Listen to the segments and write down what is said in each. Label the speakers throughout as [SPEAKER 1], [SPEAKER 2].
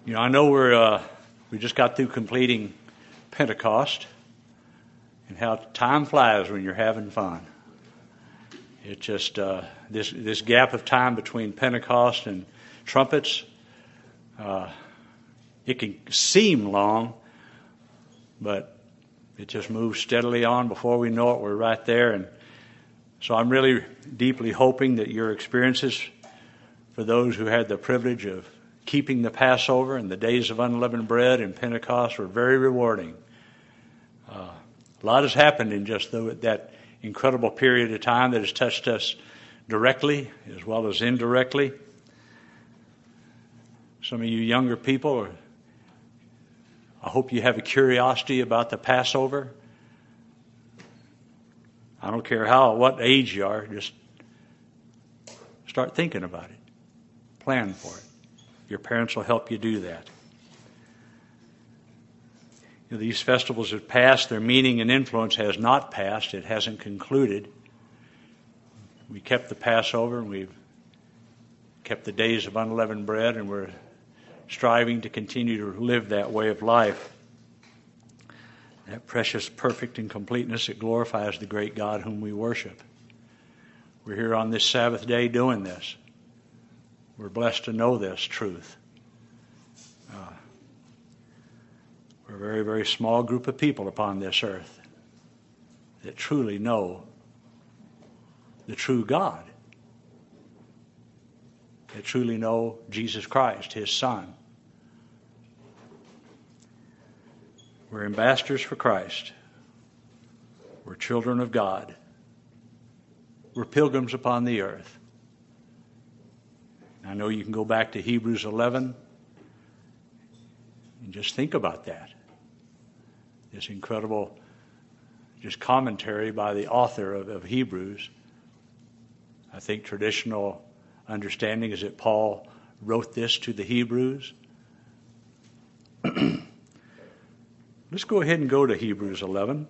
[SPEAKER 1] I know we just got through completing Pentecost, and how time flies when you're having fun. It just this gap of time between Pentecost and trumpets, it can seem long, but it just moves steadily on. Before we know it, we're right there. And so I'm really deeply hoping that your experiences, for those who had the privilege of keeping the Passover and the days of unleavened bread and Pentecost, were very rewarding. A lot has happened in just that incredible period of time that has touched us directly as well as indirectly. Some of you younger people, I hope you have a curiosity about the Passover. I don't care what age you are, just start thinking about it. Plan for it. Your parents will help you do that. These festivals have passed. Their meaning and influence has not passed. It hasn't concluded. We kept the Passover, and we've kept the days of unleavened bread, and we're striving to continue to live that way of life. That precious, perfect, and completeness that glorifies the great God whom we worship. We're here on this Sabbath day doing this. We're blessed to know this truth. We're a very, very small group of people upon this earth that truly know the true God, that truly know Jesus Christ, His Son. We're ambassadors for Christ. We're children of God. We're pilgrims upon the earth. I know you can go back to Hebrews 11 and just think about that. This incredible just commentary by the author of Hebrews. I think traditional understanding is that Paul wrote this to the Hebrews. Let's go ahead and go to Hebrews 11.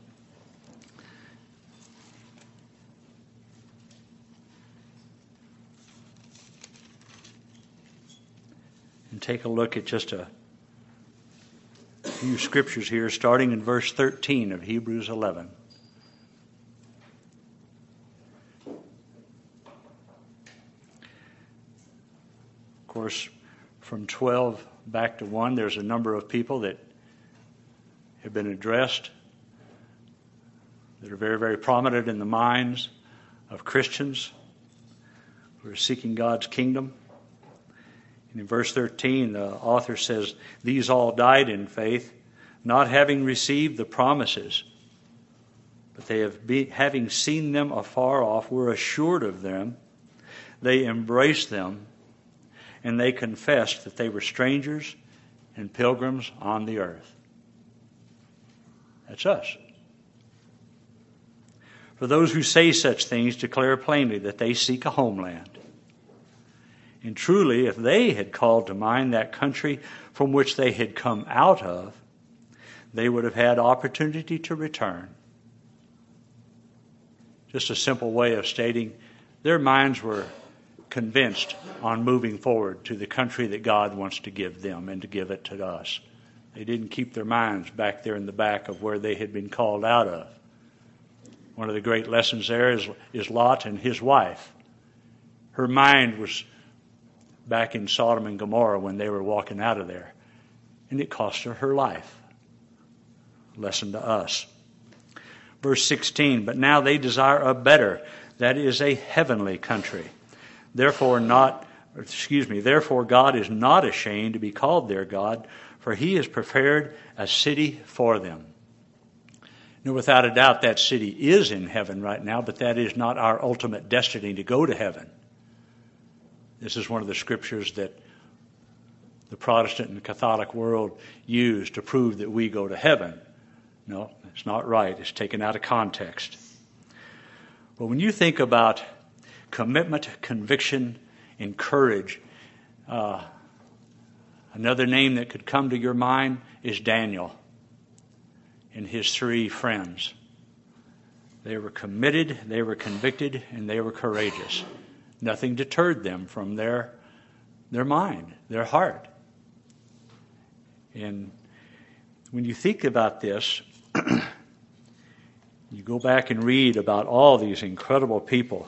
[SPEAKER 1] And take a look at just a few scriptures here, starting in verse 13 of Hebrews 11. Of course, from 12 back to 1, there's a number of people that have been addressed that are very, very prominent in the minds of Christians who are seeking God's kingdom. And in verse 13, the author says, "These all died in faith, not having received the promises, but they having seen them afar off, were assured of them. They embraced them, and they confessed that they were strangers and pilgrims on the earth." That's us. For those who say such things declare plainly that they seek a homeland. And truly, if they had called to mind that country from which they had come out of, they would have had opportunity to return. Just a simple way of stating their minds were convinced on moving forward to the country that God wants to give them and to give it to us. They didn't keep their minds back there in the back of where they had been called out of. One of the great lessons there is Lot and his wife. Her mind was back in Sodom and Gomorrah when they were walking out of there. And it cost her life. Lesson to us. Verse 16, "But now they desire a better, that is a heavenly country. Therefore God is not ashamed to be called their God, for He has prepared a city for them." Now, without a doubt, that city is in heaven right now, but that is not our ultimate destiny to go to heaven. This is one of the scriptures that the Protestant and Catholic world use to prove that we go to heaven. No, it's not right. It's taken out of context. But when you think about commitment, conviction, and courage, another name that could come to your mind is Daniel and his 3 friends. They were committed, they were convicted, and they were courageous. Nothing deterred them from their mind, their heart. And when you think about this, you go back and read about all these incredible people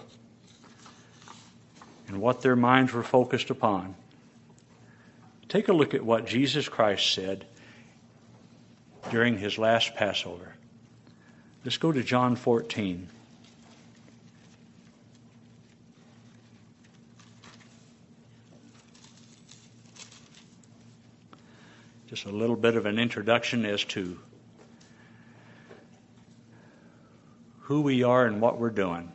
[SPEAKER 1] and what their minds were focused upon. Take a look at what Jesus Christ said during his last Passover. Let's go to John 14. Just a little bit of an introduction as to who we are and what we're doing.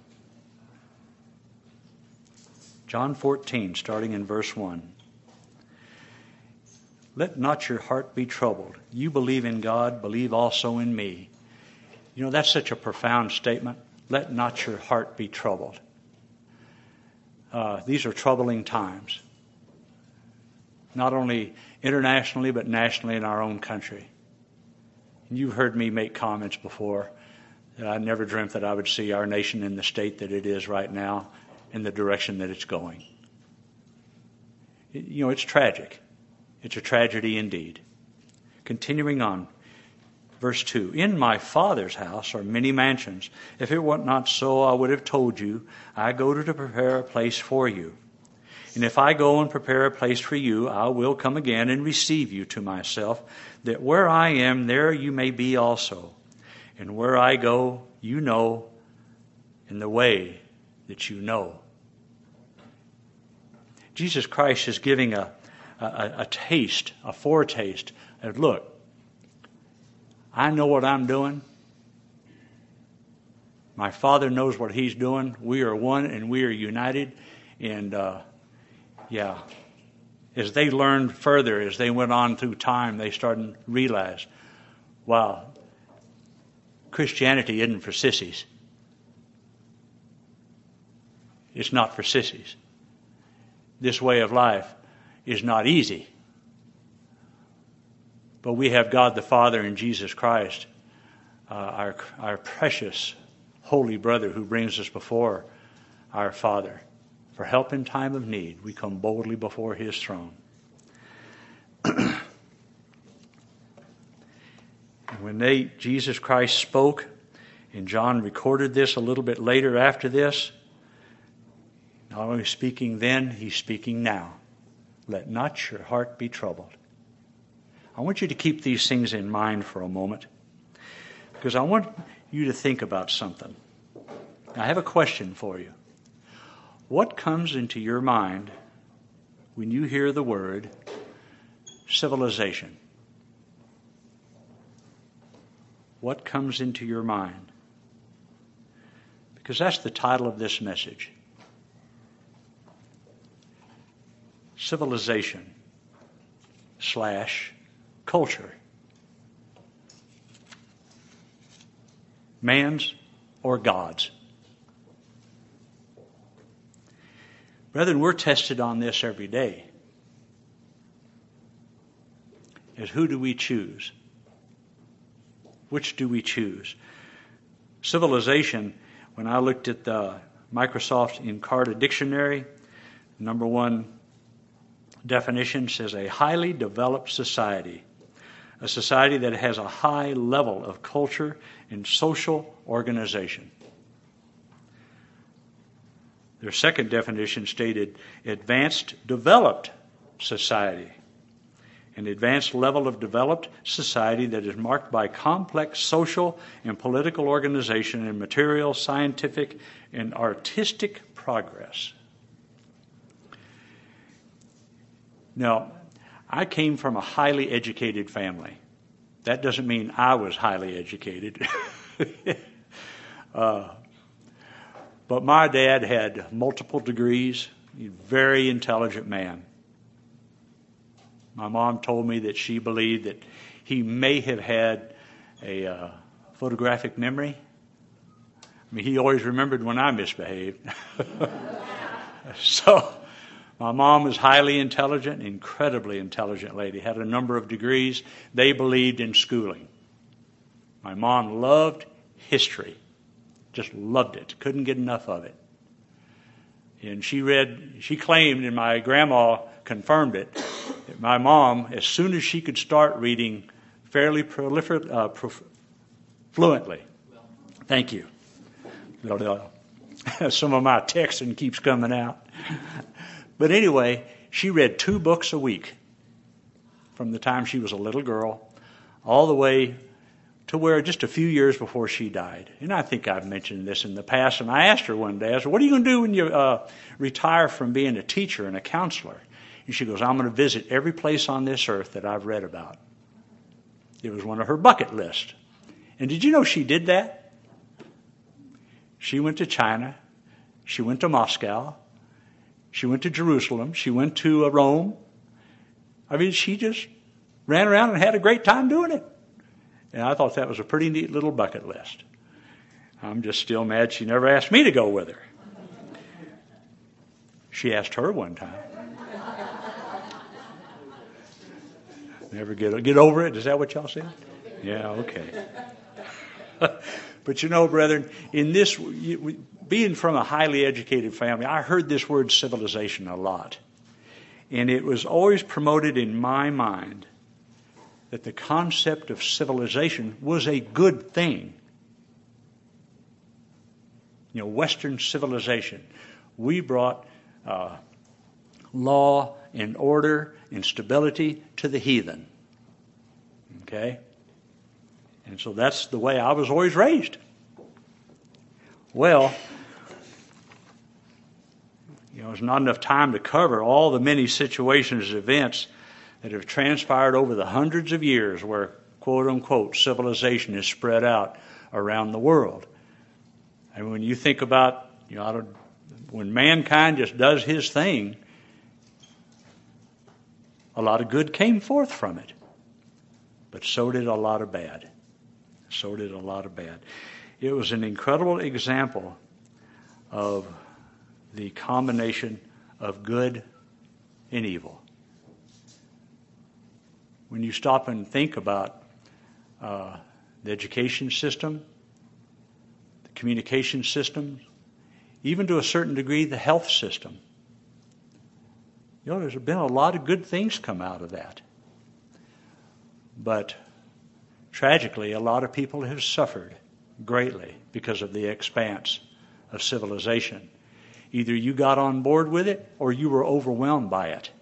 [SPEAKER 1] John 14, starting in verse 1. Let not your heart be troubled. You believe in God, believe also in me. You know, that's such a profound statement. Let not your heart be troubled. These are troubling times. Not only internationally, but nationally in our own country. And you've heard me make comments before that I never dreamt that I would see our nation in the state that it is right now, in the direction that it's going. You know, it's tragic. It's a tragedy indeed. Continuing on, verse 2. In my Father's house are many mansions. If it were not so, I would have told you, I go to prepare a place for you. And if I go and prepare a place for you, I will come again and receive you to myself, that where I am, there you may be also. And where I go, you know, in the way that you know. Jesus Christ is giving a taste, a foretaste of, look, I know what I'm doing. My Father knows what He's doing. We are one and we are united. And as they learned further, as they went on through time, they started to realize, wow, Christianity isn't for sissies. It's not for sissies. This way of life is not easy. But we have God the Father and Jesus Christ, our precious holy brother who brings us before our Father. For help in time of need, we come boldly before His throne. When Jesus Christ spoke, and John recorded this a little bit later after this, not only speaking then, he's speaking now. Let not your heart be troubled. I want you to keep these things in mind for a moment, because I want you to think about something. I have a question for you. What comes into your mind when you hear the word civilization? What comes into your mind? Because that's the title of this message. Civilization / culture. Man's or God's? Brethren, we're tested on this every day. As who do we choose? Which do we choose? Civilization, when I looked at the Microsoft Encarta Dictionary, number one definition says a highly developed society. A society that has a high level of culture and social organization. Their second definition stated advanced developed society. An advanced level of developed society that is marked by complex social and political organization and material, scientific, and artistic progress. Now, I came from a highly educated family. That doesn't mean I was highly educated. But my dad had multiple degrees. He's a very intelligent man. My mom told me that she believed that he may have had a photographic memory. I mean, he always remembered when I misbehaved. So, my mom was highly intelligent, incredibly intelligent lady, had a number of degrees. They believed in schooling. My mom loved history, just loved it, couldn't get enough of it. And she claimed, and my grandma confirmed it. My mom, as soon as she could start reading fairly fluently. Thank you. Some of my texting keeps coming out. But anyway, she read 2 books a week from the time she was a little girl all the way to where just a few years before she died. And I think I've mentioned this in the past. And I asked her one day, I said, what are you going to do when you retire from being a teacher and a counselor? And she goes, I'm going to visit every place on this earth that I've read about. It was one of her bucket lists. And did you know she did that? She went to China. She went to Moscow. She went to Jerusalem. She went to Rome. I mean, she just ran around and had a great time doing it. And I thought that was a pretty neat little bucket list. I'm just still mad she never asked me to go with her. She asked her one time. Never get over it? Is that what y'all said? Yeah, okay. But you know, brethren, in this, being from a highly educated family, I heard this word civilization a lot. And it was always promoted in my mind that the concept of civilization was a good thing. You know, Western civilization. We brought law and order and stability to the heathen. Okay? And so that's the way I was always raised. Well, you know, there's not enough time to cover all the many situations and events that have transpired over the hundreds of years where, quote unquote, civilization is spread out around the world. And when you think about, you know, when mankind just does his thing, a lot of good came forth from it. But so did a lot of bad. So did a lot of bad. It was an incredible example of the combination of good and evil. When you stop and think about the education system, the communication system, even to a certain degree the health system, you know, there's been a lot of good things come out of that. But tragically, a lot of people have suffered greatly because of the expanse of civilization. Either you got on board with it or you were overwhelmed by it.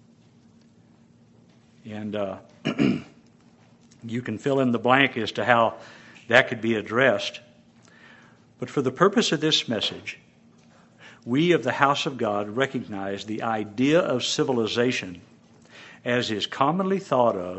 [SPEAKER 1] And you can fill in the blank as to how that could be addressed. But for the purpose of this message, we of the house of God recognize the idea of civilization as is commonly thought of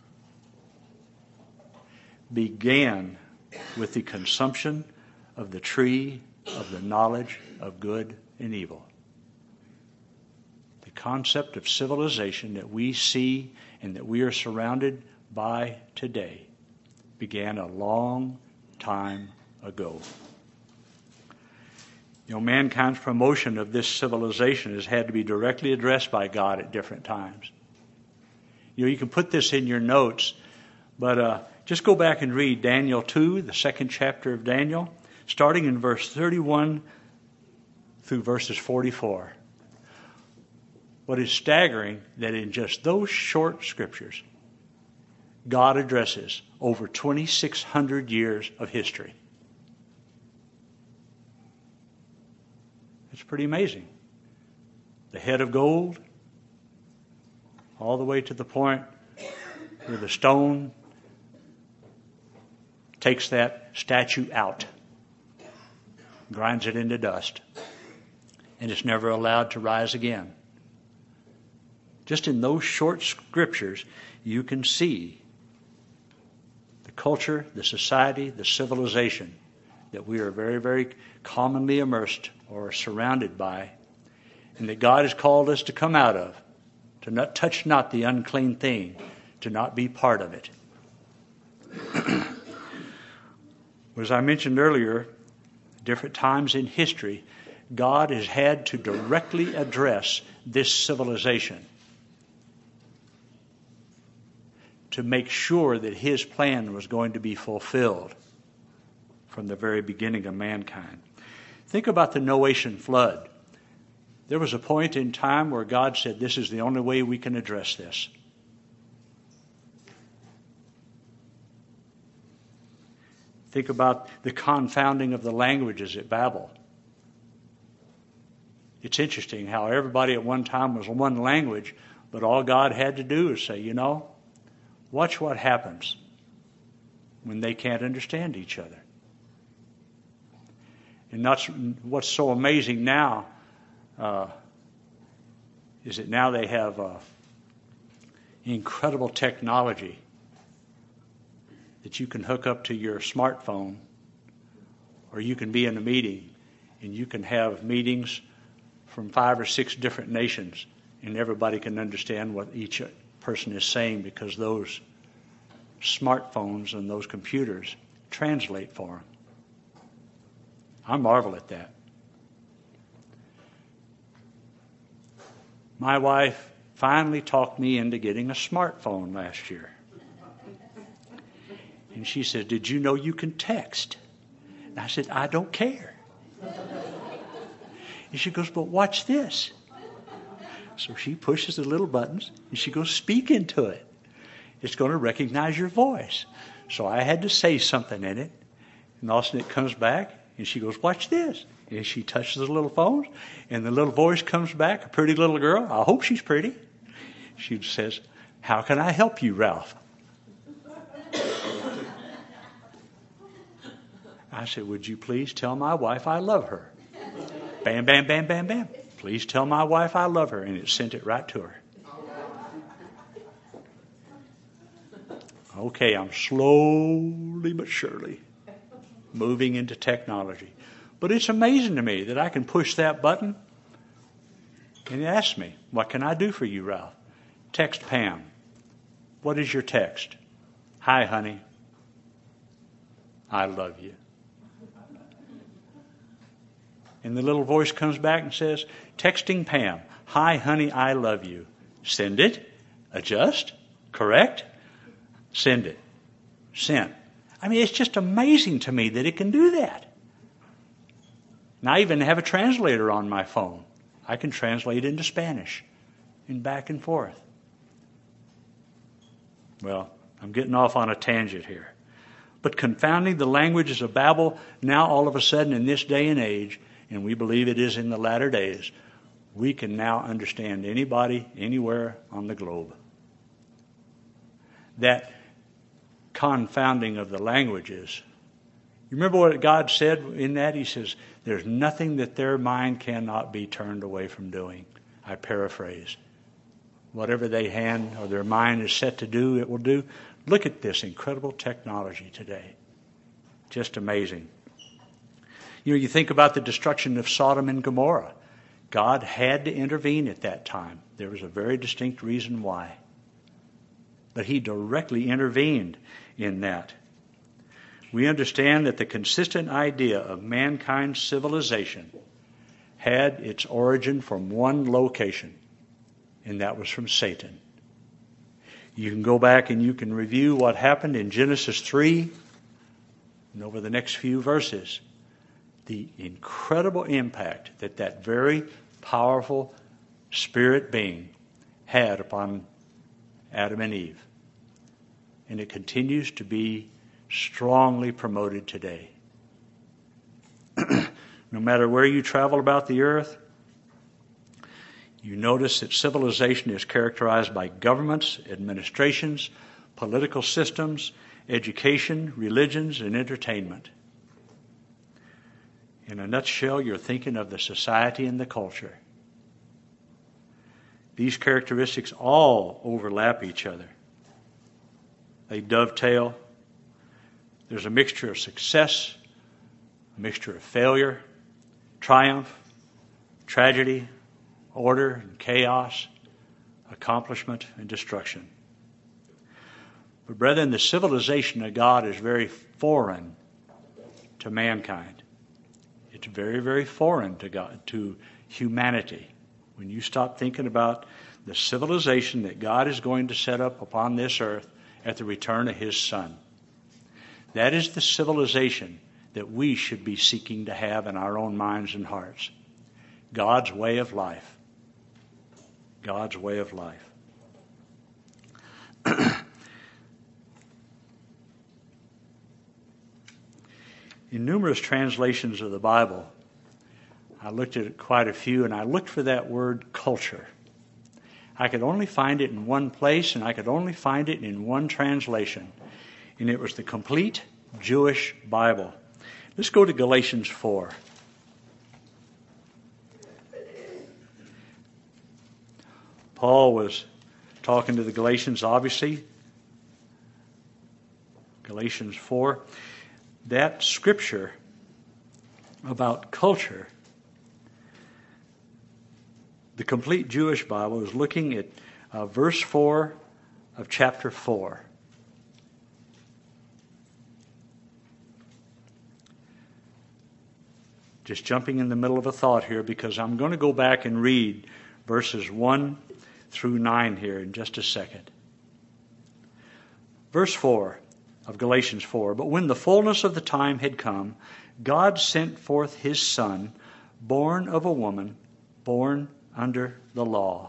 [SPEAKER 1] began with the consumption of the tree of the knowledge of good and evil. The concept of civilization that we see and that we are surrounded by today began a long time ago. You know, mankind's promotion of this civilization has had to be directly addressed by God at different times. You know, you can put this in your notes, but just go back and read Daniel 2, the 2nd chapter of Daniel, starting in verse 31 through verses 44. What is staggering that in just those short scriptures, God addresses over 2,600 years of history. It's pretty amazing. The head of gold, all the way to the point where the stone takes that statue out, grinds it into dust, and it's never allowed to rise again. Just in those short scriptures, you can see the culture, the society, the civilization that we are very, very commonly immersed or surrounded by, and that God has called us to come out of, to not touch not the unclean thing, to not be part of it. As I mentioned earlier, different times in history, God has had to directly address this civilization to make sure that His plan was going to be fulfilled from the very beginning of mankind. Think about the Noachian flood. There was a point in time where God said, this is the only way we can address this. Think about the confounding of the languages at Babel. It's interesting how everybody at one time was one language, but all God had to do is say, watch what happens when they can't understand each other. And that's what's so amazing now is that now they have incredible technology that you can hook up to your smartphone, or you can be in a meeting and you can have meetings from 5 or 6 different nations, and everybody can understand what each person is saying because those smartphones and those computers translate for them. I marvel at that. My wife finally talked me into getting a smartphone last year. And she said, did you know you can text? And I said, I don't care. And she goes, but watch this. So she pushes the little buttons and she goes, speak into it. It's going to recognize your voice. So I had to say something in it. And all of a sudden it comes back and she goes, watch this. And she touches the little phones and the little voice comes back, a pretty little girl. I hope she's pretty. She says, how can I help you, Ralph? I said, would you please tell my wife I love her? Bam, bam, bam, bam, bam. Please tell my wife I love her. And it sent it right to her. Okay, I'm slowly but surely moving into technology. But it's amazing to me that I can push that button and it asks me, what can I do for you, Ralph? Text Pam. What is your text? Hi, honey. I love you. And the little voice comes back and says, texting Pam. Hi, honey, I love you. Send it. Adjust. Correct. Send it. Sent. I mean, it's just amazing to me that it can do that. And I even have a translator on my phone. I can translate into Spanish and back and forth. Well, I'm getting off on a tangent here. But confounding the languages of Babel, now all of a sudden in this day and age, and we believe it is in the latter days, we can now understand anybody, anywhere on the globe. That confounding of the languages. You remember what God said in that? He says, there's nothing that their mind cannot be turned away from doing. I paraphrase. Whatever they hand or their mind is set to do, it will do. Look at this incredible technology today. Just amazing. You think about the destruction of Sodom and Gomorrah. God had to intervene at that time. There was a very distinct reason why. But he directly intervened in that. We understand that the consistent idea of mankind's civilization had its origin from one location, and that was from Satan. You can go back and you can review what happened in Genesis 3 and over the next few verses. The incredible impact that that very powerful spirit being had upon Adam and Eve. And it continues to be strongly promoted today. No matter where you travel about the earth, you notice that civilization is characterized by governments, administrations, political systems, education, religions, and entertainment. In a nutshell, you're thinking of the society and the culture. These characteristics all overlap each other. They dovetail. There's a mixture of success, a mixture of failure, triumph, tragedy, order and chaos, accomplishment and destruction. But brethren, the civilization of God is very foreign to mankind. It's very, very foreign to God, to humanity. When you stop thinking about the civilization that God is going to set up upon this earth at the return of His Son. That is the civilization that we should be seeking to have in our own minds and hearts. God's way of life. God's way of life. In numerous translations of the Bible, I looked at quite a few, and I looked for that word culture. I could only find it in one place, and I could only find it in one translation, and it was the Complete Jewish Bible. Let's go to Galatians 4. Paul was talking to the Galatians, obviously. Galatians 4. That scripture about culture, the Complete Jewish Bible is looking at verse 4 of chapter 4. Just jumping in the middle of a thought here, because I'm going to go back and read verses 1 through 9 here in just a second. Verse 4 of Galatians 4. But when the fullness of the time had come, God sent forth his Son, born of a woman, born under the law.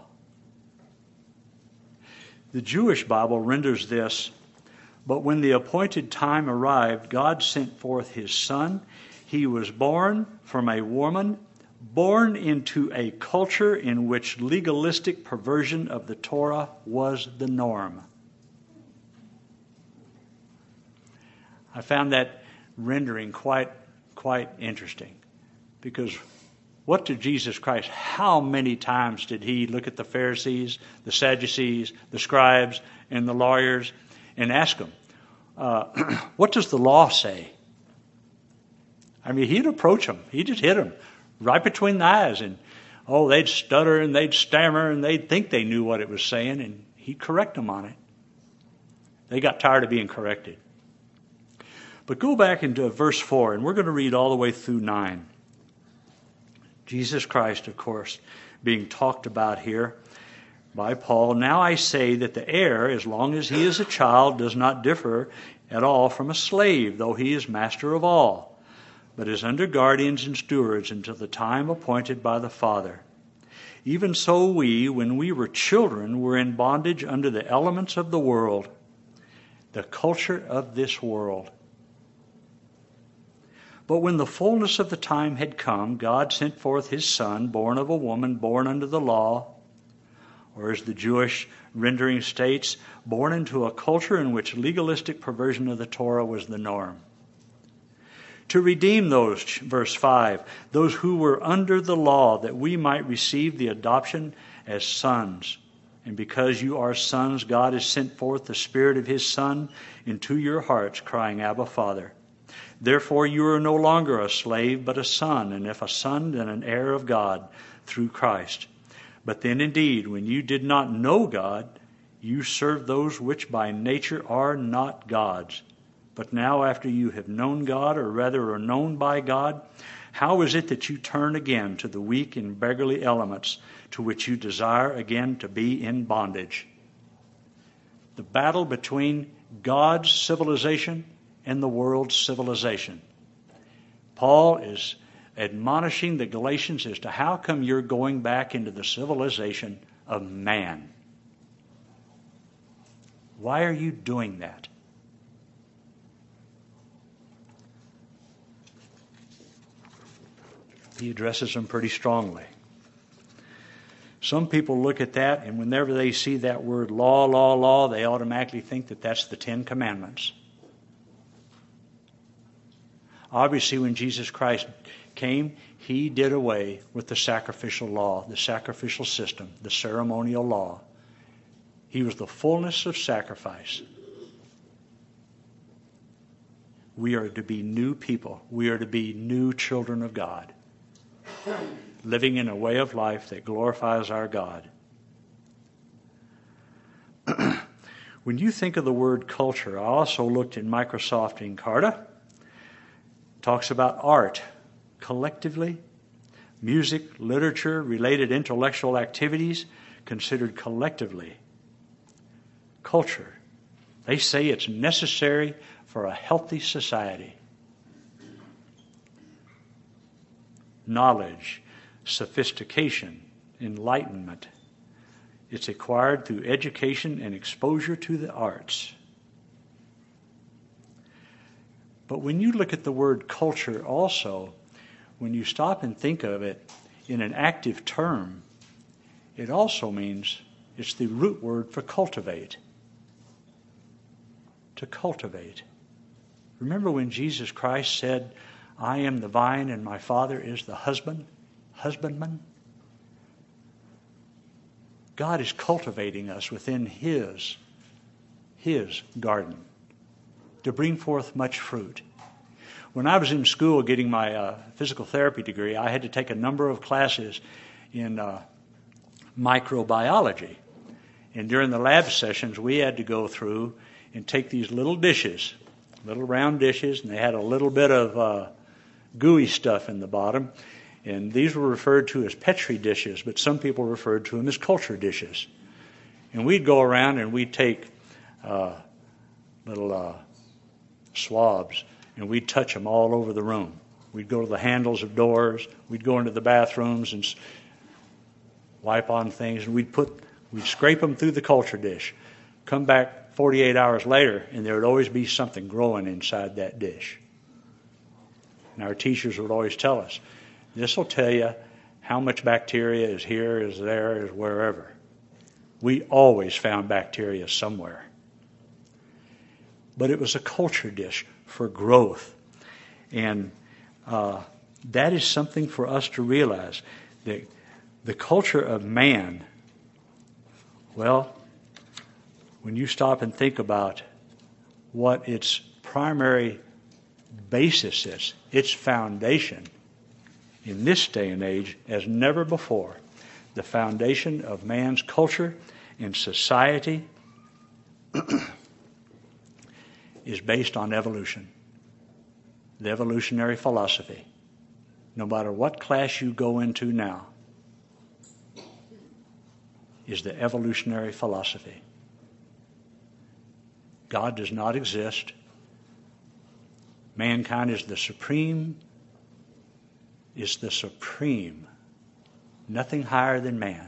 [SPEAKER 1] The Jewish Bible renders this, but when the appointed time arrived, God sent forth his Son. He was born from a woman, born into a culture in which legalistic perversion of the Torah was the norm. I found that rendering quite interesting, because what did Jesus Christ, how many times did he look at the Pharisees, the Sadducees, the scribes, and the lawyers and ask them, what does the law say? I mean, he'd approach them. He'd just hit them right between the eyes. And, they'd stutter and they'd stammer and they'd think they knew what it was saying, and he'd correct them on it. They got tired of being corrected. But go back into verse 4, and we're going to read all the way through 9. Jesus Christ, of course, being talked about here by Paul. Now I say that the heir, as long as he is a child, does not differ at all from a slave, though he is master of all, but is under guardians and stewards until the time appointed by the Father. Even so we, when we were children, were in bondage under the elements of the world, the culture of this world. But when the fullness of the time had come, God sent forth his Son, born of a woman, born under the law, or as the Jewish rendering states, born into a culture in which legalistic perversion of the Torah was the norm. To redeem those, verse 5, those who were under the law, that we might receive the adoption as sons. And because you are sons, God has sent forth the Spirit of his Son into your hearts, crying, Abba, Father. Therefore you are no longer a slave, but a son, and if a son, then an heir of God through Christ. But then indeed, when you did not know God, you served those which by nature are not God's. But now after you have known God, or rather are known by God, how is it that you turn again to the weak and beggarly elements to which you desire again to be in bondage? The battle between God's civilization and the world's civilization. Paul is admonishing the Galatians as to how come you're going back into the civilization of man. Why are you doing that? He addresses them pretty strongly. Some people look at that, and whenever they see that word law, they automatically think that that's the Ten Commandments. Obviously, when Jesus Christ came, he did away with the sacrificial law, the sacrificial system, the ceremonial law. He was the fullness of sacrifice. We are to be new people. We are to be new children of God, living in a way of life that glorifies our God. When you think of the word culture, I also looked in Microsoft Encarta. Talks about art, collectively, music, literature, related intellectual activities, considered collectively. Culture. They say it's necessary for a healthy society. Knowledge, sophistication, enlightenment. It's acquired through education and exposure to the arts. But when you look at the word culture also, when you stop and think of it in an active term, it also means it's the root word for cultivate. To cultivate. Remember when Jesus Christ said, I am the vine and my Father is the husbandman? God is cultivating us within His garden to bring forth much fruit. When I was in school getting my physical therapy degree, I had to take a number of classes in microbiology. And during the lab sessions, we had to go through and take these little dishes, little round dishes, and they had a little bit of gooey stuff in the bottom. And these were referred to as Petri dishes, but some people referred to them as culture dishes. And we'd go around and we'd take little swabs, and we'd touch them all over the room. We'd go to the handles of doors. We'd go into the bathrooms and wipe on things, and we'd scrape them through the culture dish. Come back 48 hours later, and there would always be something growing inside that dish. And our teachers would always tell us, this will tell you how much bacteria is here, is there, is wherever. We always found bacteria somewhere. But it was a culture dish for growth. And that is something for us to realize. That the culture of man, well, when you stop and think about what its primary basis is, its foundation, in this day and age, as never before, the foundation of man's culture and society is based on evolution, the evolutionary philosophy. No matter what class you go into now, is the evolutionary philosophy. God does not exist. Mankind is the supreme. Nothing higher than man.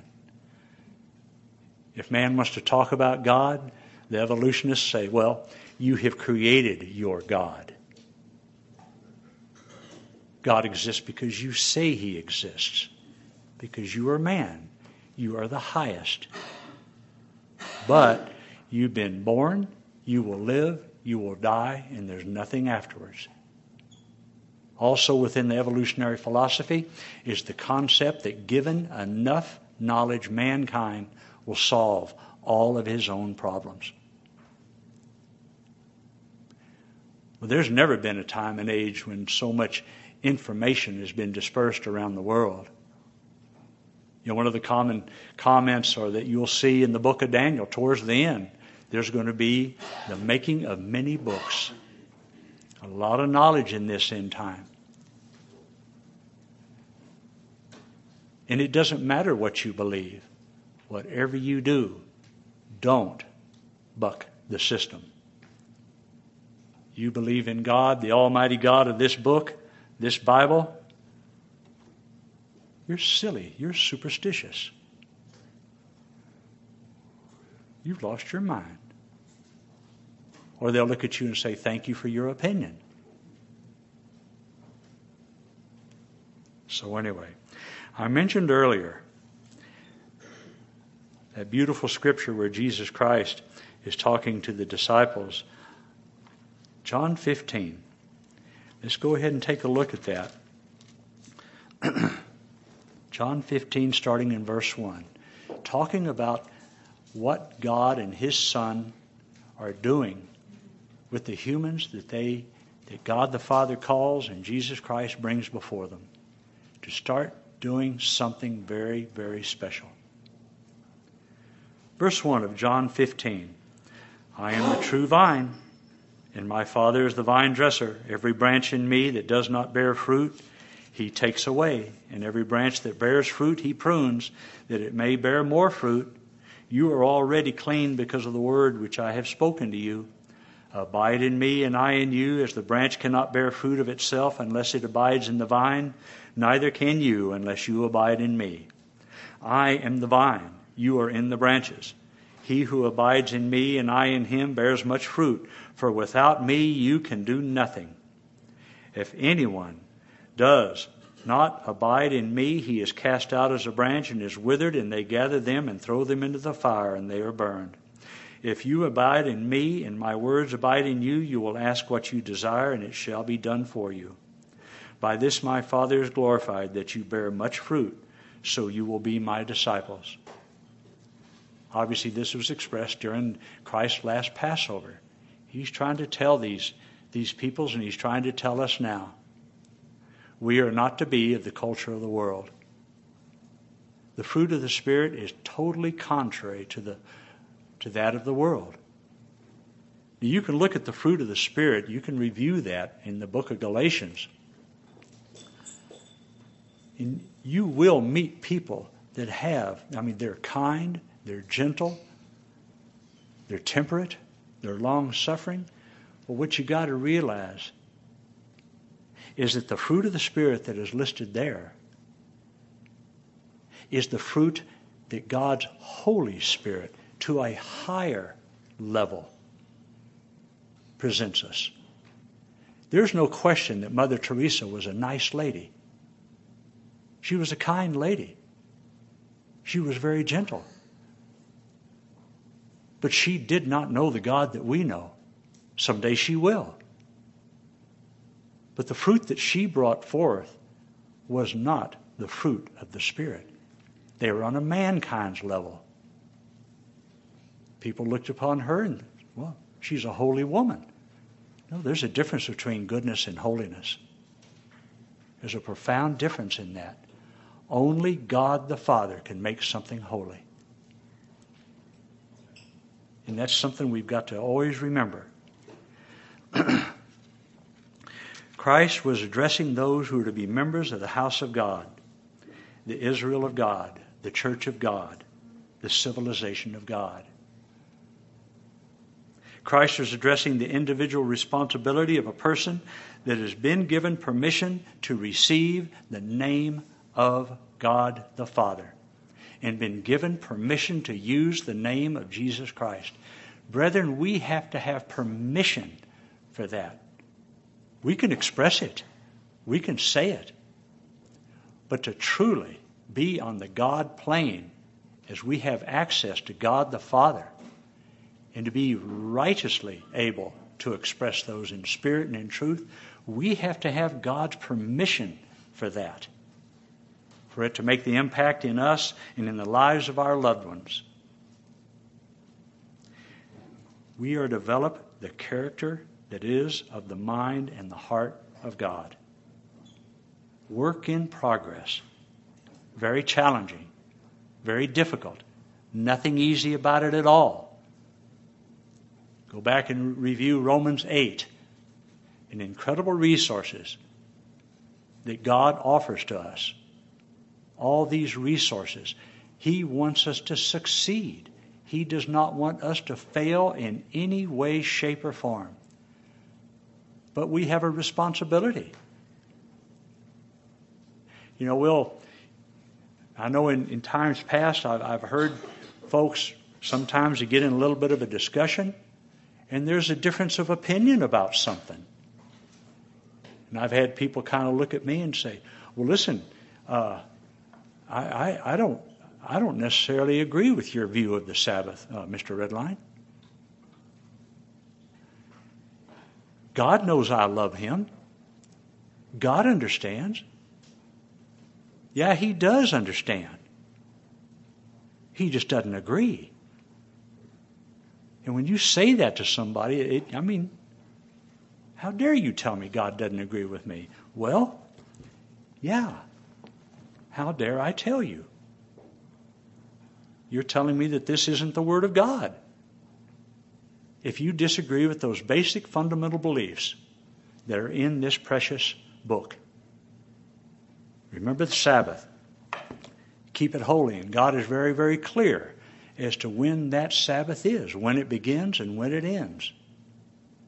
[SPEAKER 1] If man wants to talk about God, the evolutionists say, well, you have created your God. God exists because you say He exists. Because you are man. You are the highest. But you've been born, you will live, you will die, and there's nothing afterwards. Also within the evolutionary philosophy is the concept that given enough knowledge, mankind will solve all of his own problems. Well, there's never been a time and age when so much information has been dispersed around the world. You know, one of the common comments or that you'll see in the book of Daniel towards the end, there's going to be the making of many books. A lot of knowledge in this end time. And it doesn't matter what you believe. Whatever you do, don't buck the system. You believe in God, the Almighty God of this book, this Bible, you're silly. You're superstitious. You've lost your mind. Or they'll look at you and say, thank you for your opinion. So anyway, I mentioned earlier that beautiful scripture where Jesus Christ is talking to the disciples. John 15. Let's go ahead and take a look at that. John 15, starting in verse 1. Talking about what God and His Son are doing with the humans that God the Father calls and Jesus Christ brings before them. To start doing something very, very special. Verse 1 of John 15. I am the true vine, and my Father is the vine dresser. Every branch in me that does not bear fruit, He takes away. And every branch that bears fruit, He prunes, that it may bear more fruit. You are already clean because of the word which I have spoken to you. Abide in me, and I in you, as the branch cannot bear fruit of itself unless it abides in the vine, neither can you unless you abide in me. I am the vine, you are in the branches. He who abides in me and I in him bears much fruit, for without me you can do nothing. If anyone does not abide in me, he is cast out as a branch and is withered, and they gather them and throw them into the fire, and they are burned. If you abide in me and my words abide in you, you will ask what you desire, and it shall be done for you. By this my Father is glorified, that you bear much fruit, so you will be my disciples. Obviously, this was expressed during Christ's last Passover. He's trying to tell these peoples, and he's trying to tell us now. We are not to be of the culture of the world. The fruit of the Spirit is totally contrary to that of the world. You can look at the fruit of the Spirit. You can review that in the book of Galatians. And you will meet people that they're kind, they're gentle, they're temperate, they're long-suffering. But what you got to realize is that the fruit of the Spirit that is listed there is the fruit that God's Holy Spirit, to a higher level, presents us. There's no question that Mother Teresa was a nice lady. She was a kind lady. She was very gentle. But she did not know the God that we know. Someday she will. But the fruit that she brought forth was not the fruit of the Spirit. They were on a mankind's level. People looked upon her and, well, she's a holy woman. No, there's a difference between goodness and holiness. There's a profound difference in that. Only God the Father can make something holy. And that's something we've got to always remember. Christ was addressing those who were to be members of the house of God, the Israel of God, the church of God, the civilization of God. Christ was addressing the individual responsibility of a person that has been given permission to receive the name of God the Father and been given permission to use the name of Jesus Christ. Brethren, we have to have permission for that. We can express it. We can say it. But to truly be on the God plane, as we have access to God the Father, and to be righteously able to express those in spirit and in truth, we have to have God's permission for that, for it to make the impact in us and in the lives of our loved ones. We are to develop the character that is of the mind and the heart of God. Work in progress. Very challenging. Very difficult. Nothing easy about it at all. Go back and review Romans 8. And incredible resources that God offers to us. All these resources. He wants us to succeed. He does not want us to fail in any way, shape, or form. But we have a responsibility. You know, I know in times past I've heard folks sometimes get in a little bit of a discussion and there's a difference of opinion about something. And I've had people kind of look at me and say, well, listen, I don't necessarily agree with your view of the Sabbath, Mr. Redline. God knows I love him. God understands. Yeah, he does understand. He just doesn't agree. And when you say that to somebody, how dare you tell me God doesn't agree with me? Well, yeah. How dare I tell you? You're telling me that this isn't the Word of God. If you disagree with those basic fundamental beliefs that are in this precious book. Remember the Sabbath. Keep it holy. And God is very, very clear as to when that Sabbath is, when it begins and when it ends.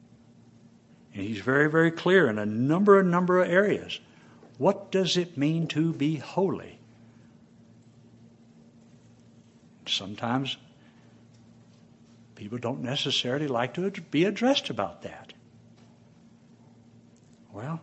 [SPEAKER 1] And he's very, very clear in a number of areas. What does it mean to be holy? Sometimes people don't necessarily like to be addressed about that. Well,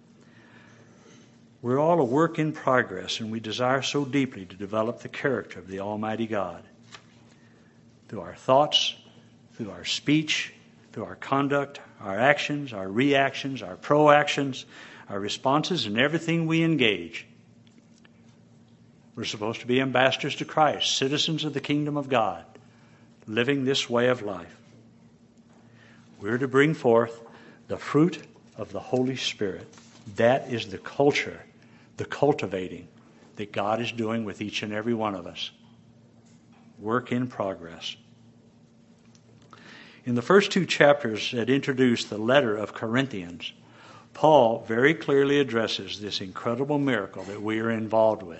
[SPEAKER 1] we're all a work in progress, and we desire so deeply to develop the character of the Almighty God through our thoughts, through our speech, through our conduct, our actions, our reactions, our proactions, our responses, and everything we engage. We're supposed to be ambassadors to Christ, citizens of the kingdom of God, living this way of life. We're to bring forth the fruit of the Holy Spirit. That is the culture, the cultivating that God is doing with each and every one of us. Work in progress. In the first 2 chapters that introduce the letter of Corinthians, Paul very clearly addresses this incredible miracle that we are involved with.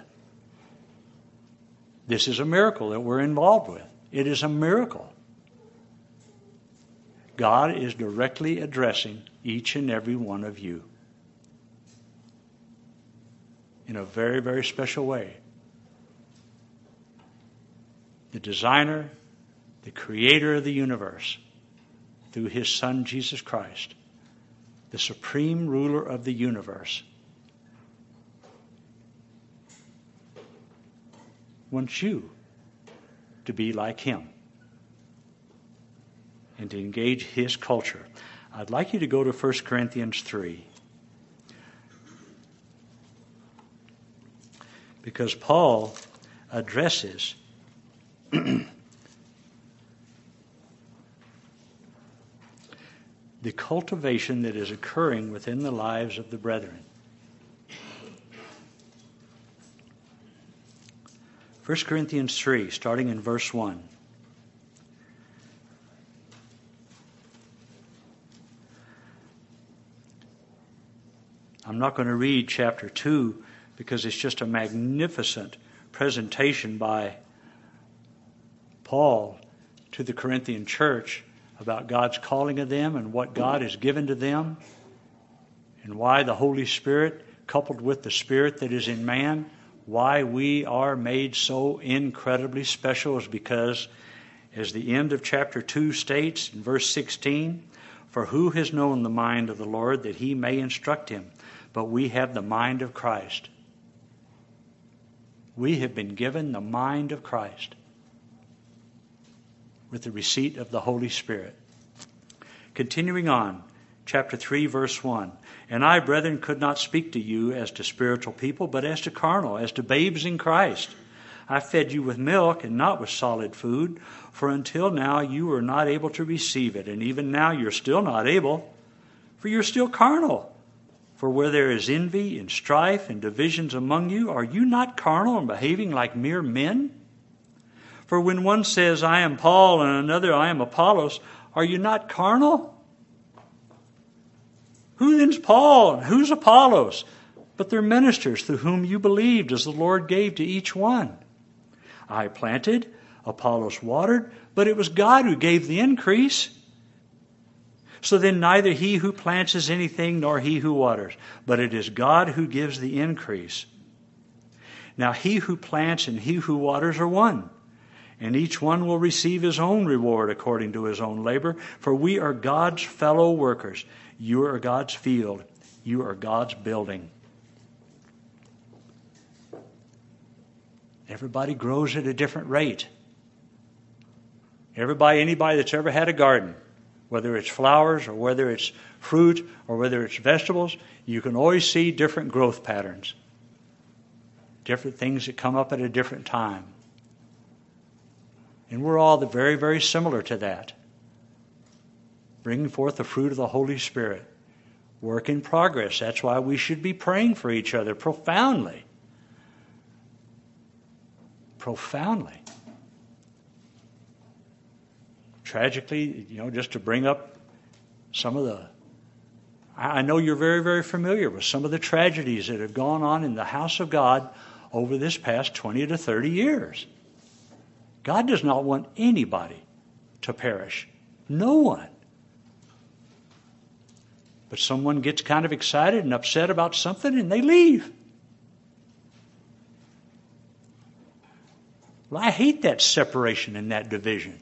[SPEAKER 1] This is a miracle that we're involved with. It is a miracle. God is directly addressing each and every one of you in a very, very special way. The designer, the creator of the universe, through his Son, Jesus Christ, the supreme ruler of the universe, wants you to be like him and to engage his culture. I'd like you to go to 1 Corinthians 3. Because Paul addresses the cultivation that is occurring within the lives of the brethren. 1 Corinthians 3, starting in verse 1. I'm not going to read chapter 2 because it's just a magnificent presentation by Paul to the Corinthian church about God's calling of them and what God has given to them and why the Holy Spirit, coupled with the Spirit that is in man, why we are made so incredibly special is because, as the end of chapter 2 states in verse 16, for who has known the mind of the Lord that he may instruct him? But we have the mind of Christ. We have been given the mind of Christ with the receipt of the Holy Spirit. Continuing on, chapter 3, verse 1. And I, brethren, could not speak to you as to spiritual people, but as to carnal, as to babes in Christ. I fed you with milk and not with solid food, for until now you were not able to receive it, and even now you're still not able, for you're still carnal. For where there is envy and strife and divisions among you, are you not carnal and behaving like mere men? For when one says, I am Paul, and another, I am Apollos, are you not carnal? Who then's Paul and who's Apollos? But they're ministers through whom you believed, as the Lord gave to each one. I planted, Apollos watered, but it was God who gave the increase. So then neither he who plants is anything, nor he who waters, but it is God who gives the increase. Now he who plants and he who waters are one, and each one will receive his own reward according to his own labor, for we are God's fellow workers. You are God's field. You are God's building. Everybody grows at a different rate. Anybody that's ever had a garden, whether it's flowers or whether it's fruit or whether it's vegetables, you can always see different growth patterns. Different things that come up at a different time. And we're all very, very similar to that. Bringing forth the fruit of the Holy Spirit. Work in progress. That's why we should be praying for each other profoundly. Profoundly. Tragically, just to bring up some of the... I know you're very, very familiar with some of the tragedies that have gone on in the house of God over this past 20 to 30 years. God does not want anybody to perish. No one. But someone gets kind of excited and upset about something and they leave. Well, I hate that separation and that division.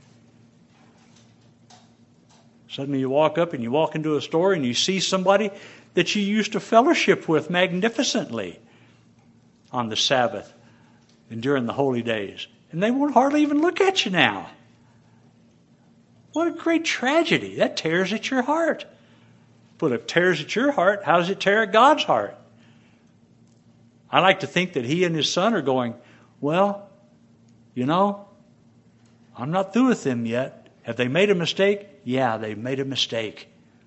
[SPEAKER 1] Suddenly you walk up and you walk into a store and you see somebody that you used to fellowship with magnificently on the Sabbath and during the holy days. And they won't hardly even look at you now. What a great tragedy. That tears at your heart. But if it tears at your heart, how does it tear at God's heart? I like to think that he and his son are going, well, you know, I'm not through with them yet. Have they made a mistake? Yeah, they've made a mistake.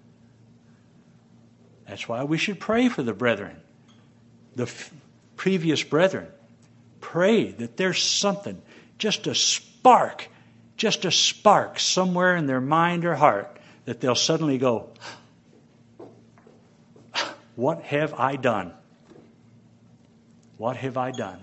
[SPEAKER 1] That's why we should pray for the brethren, the previous brethren. Pray that there's something, just a spark somewhere in their mind or heart that they'll suddenly go, what have I done? What have I done?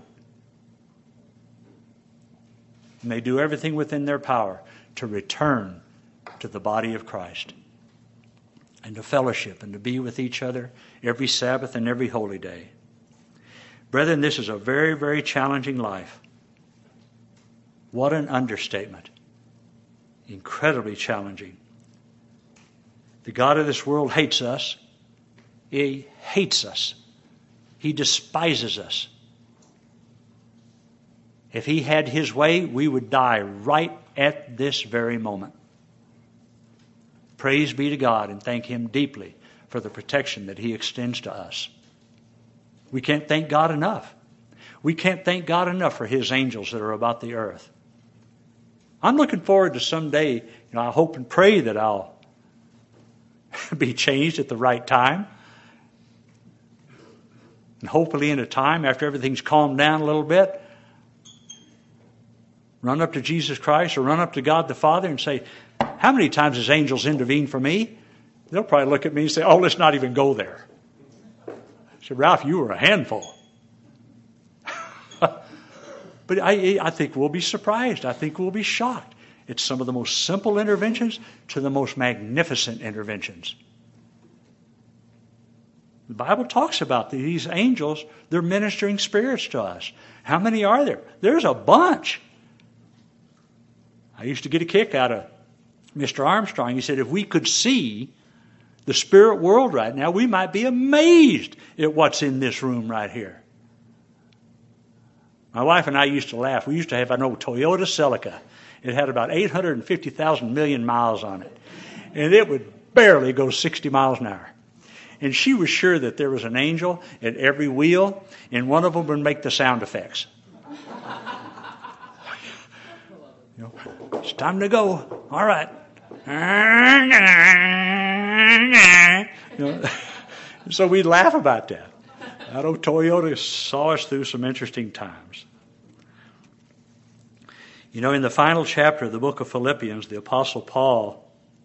[SPEAKER 1] And they do everything within their power to return to the body of Christ and to fellowship and to be with each other every Sabbath and every holy day. Brethren, this is a very, very challenging life. What an understatement. Incredibly challenging. The God of this world hates us. He hates us. He despises us. If he had his way, we would die right at this very moment. Praise be to God and thank him deeply for the protection that he extends to us. We can't thank God enough. We can't thank God enough for his angels that are about the earth. I'm looking forward to someday, I hope and pray that I'll be changed at the right time. And hopefully in a time after everything's calmed down a little bit, run up to Jesus Christ or run up to God the Father and say, how many times has angels intervened for me? They'll probably look at me and say, oh, let's not even go there. I said, Ralph, you were a handful. But I think we'll be surprised. I think we'll be shocked. It's some of the most simple interventions to the most magnificent interventions. The Bible talks about these angels. They're ministering spirits to us. How many are there? There's a bunch. I used to get a kick out of Mr. Armstrong. He said, if we could see the spirit world right now, we might be amazed at what's in this room right here. My wife and I used to laugh. We used to have an old Toyota Celica. It had about 850,000 million miles on it. And it would barely go 60 miles an hour. And she was sure that there was an angel at every wheel, and one of them would make the sound effects. It's time to go. All right. So we'd laugh about that. That old Toyota saw us through some interesting times. In the final chapter of the book of Philippians, the Apostle Paul,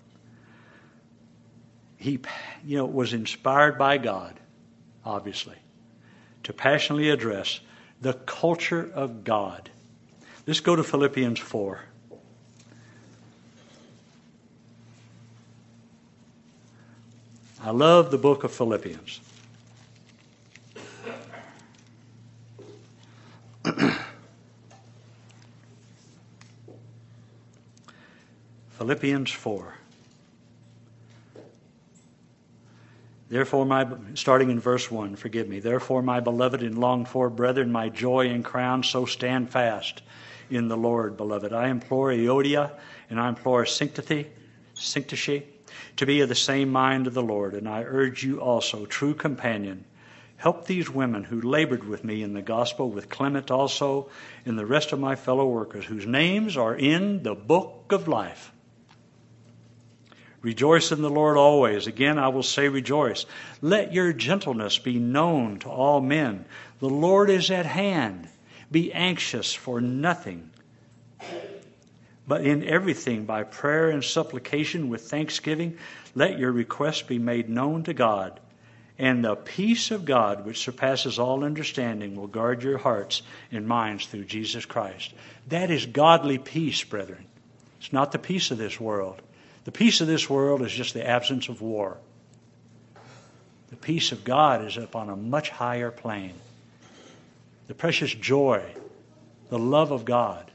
[SPEAKER 1] he was inspired by God, obviously, to passionately address the culture of God. Let's go to Philippians 4. I love the book of Philippians. Philippians 4. Starting in verse 1, forgive me. Therefore, my beloved and longed for brethren, my joy and crown, so stand fast in the Lord, beloved. I implore Euodia and I implore Syntyche to be of the same mind of the Lord. And I urge you also, true companion, help these women who labored with me in the gospel, with Clement also, and the rest of my fellow workers, whose names are in the book of life. Rejoice in the Lord always. Again, I will say rejoice. Let your gentleness be known to all men. The Lord is at hand. Be anxious for nothing, but in everything by prayer and supplication with thanksgiving, let your requests be made known to God. And the peace of God, which surpasses all understanding, will guard your hearts and minds through Jesus Christ. That is godly peace, brethren. It's not the peace of this world. The peace of this world is just the absence of war. The peace of God is up on a much higher plane. The precious joy, the love of God.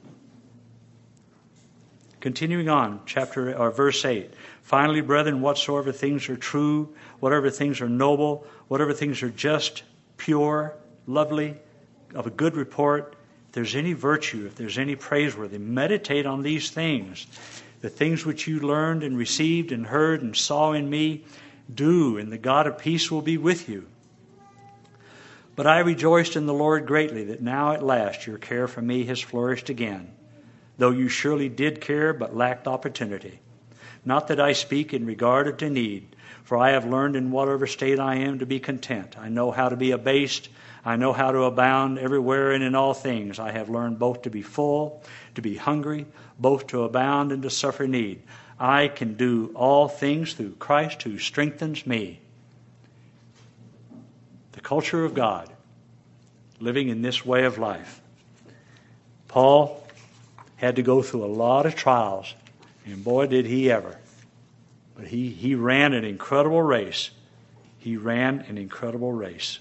[SPEAKER 1] Continuing on, verse 8. Finally, brethren, whatsoever things are true, whatever things are noble, whatever things are just, pure, lovely, of a good report, if there's any virtue, if there's any praiseworthy, meditate on these things. The things which you learned and received and heard and saw in me, do, and the God of peace will be with you. But I rejoiced in the Lord greatly that now at last your care for me has flourished again, though you surely did care but lacked opportunity. Not that I speak in regard to need, for I have learned in whatever state I am to be content. I know how to be abased. I know how to abound everywhere and in all things. I have learned both to be full, to be hungry, both to abound and to suffer need. I can do all things through Christ who strengthens me. The culture of God, living in this way of life. Paul had to go through a lot of trials, and boy, did he ever. But he ran an incredible race. He ran an incredible race.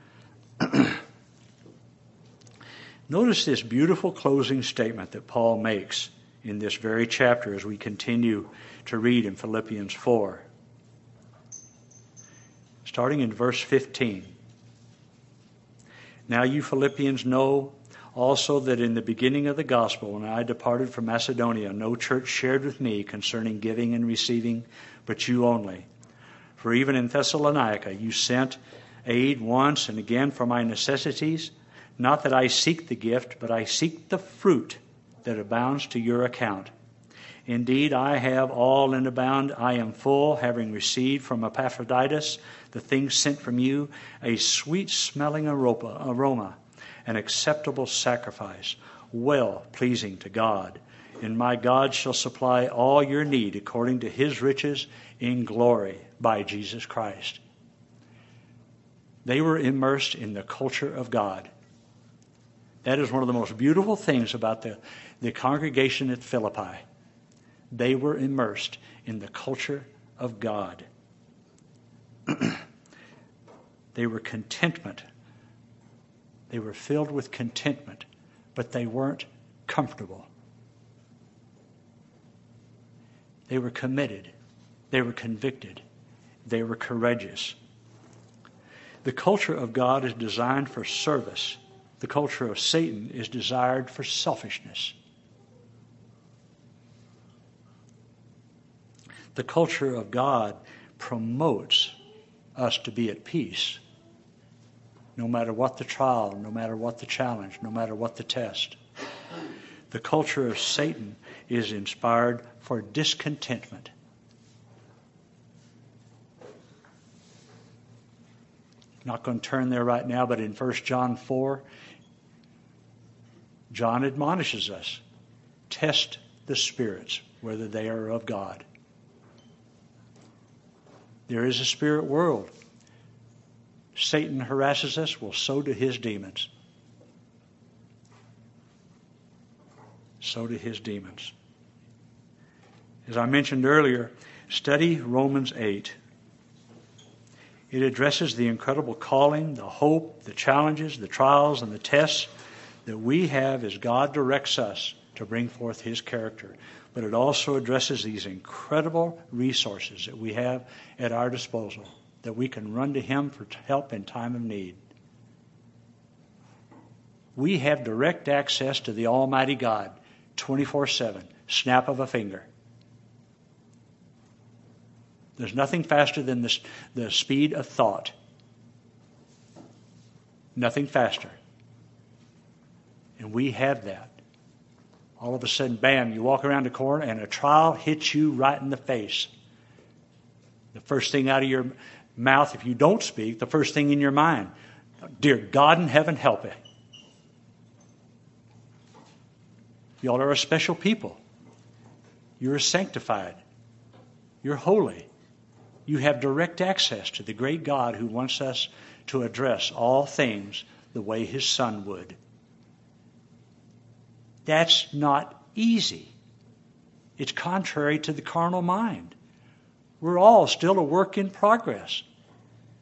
[SPEAKER 1] Notice this beautiful closing statement that Paul makes in this very chapter as we continue to read in Philippians 4. Starting in verse 15. Now you Philippians know also that in the beginning of the gospel, when I departed from Macedonia, no church shared with me concerning giving and receiving, but you only. For even in Thessalonica you sent aid once and again for my necessities. Not that I seek the gift, but I seek the fruit that abounds to your account. Indeed, I have all and abound. I am full, having received from Epaphroditus the things sent from you, a sweet-smelling aroma, an acceptable sacrifice, well pleasing to God. And my God shall supply all your need according to his riches in glory by Jesus Christ. They were immersed in the culture of God. That is one of the most beautiful things about the congregation at Philippi. They were immersed in the culture of God. They were contentment. They were filled with contentment, but they weren't comfortable. They were committed. They were convicted. They were courageous. The culture of God is designed for service. The culture of Satan is desired for selfishness. The culture of God promotes us to be at peace, no matter what the trial, no matter what the challenge, no matter what the test. The culture of Satan is inspired for discontentment. Not going to turn there right now, but in 1 John 4, John admonishes us, test the spirits, whether they are of God. There is a spirit world. Satan harasses us, well, so do his demons. So do his demons. As I mentioned earlier, study Romans 8. It addresses the incredible calling, the hope, the challenges, the trials, and the tests that we have as God directs us to bring forth his character. But it also addresses these incredible resources that we have at our disposal, that we can run to him for help in time of need. We have direct access to the Almighty God, 24/7, snap of a finger. There's nothing faster than the speed of thought. Nothing faster. And we have that. All of a sudden, bam, you walk around the corner and a trial hits you right in the face. The first thing out of your mouth, if you don't speak, the first thing in your mind, dear God in heaven, help it. Y'all are a special people. You're sanctified. You're holy. You have direct access to the great God who wants us to address all things the way his Son would. That's not easy. It's contrary to the carnal mind. We're all still a work in progress.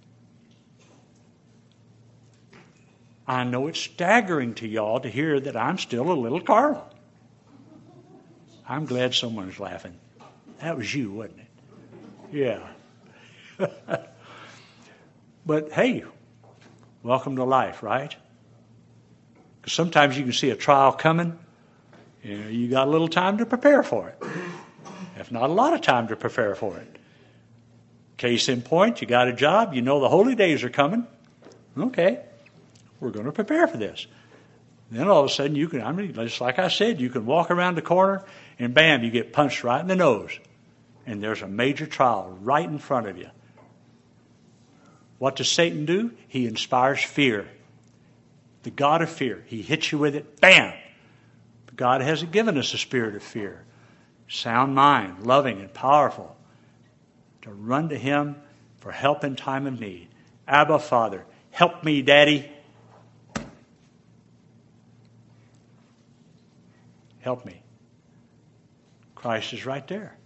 [SPEAKER 1] I know it's staggering to y'all to hear that I'm still a little carnal. I'm glad someone's laughing. That was you, wasn't it? Yeah. But hey, welcome to life, right? Because sometimes you can see a trial coming. You got a little time to prepare for it. If not a lot of time to prepare for it. Case in point, you got a job. You know the holy days are coming. Okay, we're going to prepare for this. Then all of a sudden you can, just like I said, you can walk around the corner and bam, you get punched right in the nose. And there's a major trial right in front of you. What does Satan do? He inspires fear. The God of fear. He hits you with it, bam. But God hasn't given us a spirit of fear. Sound mind, loving and powerful. To run to Him for help in time of need. Abba, Father, help me, Daddy. Help me. Christ is right there.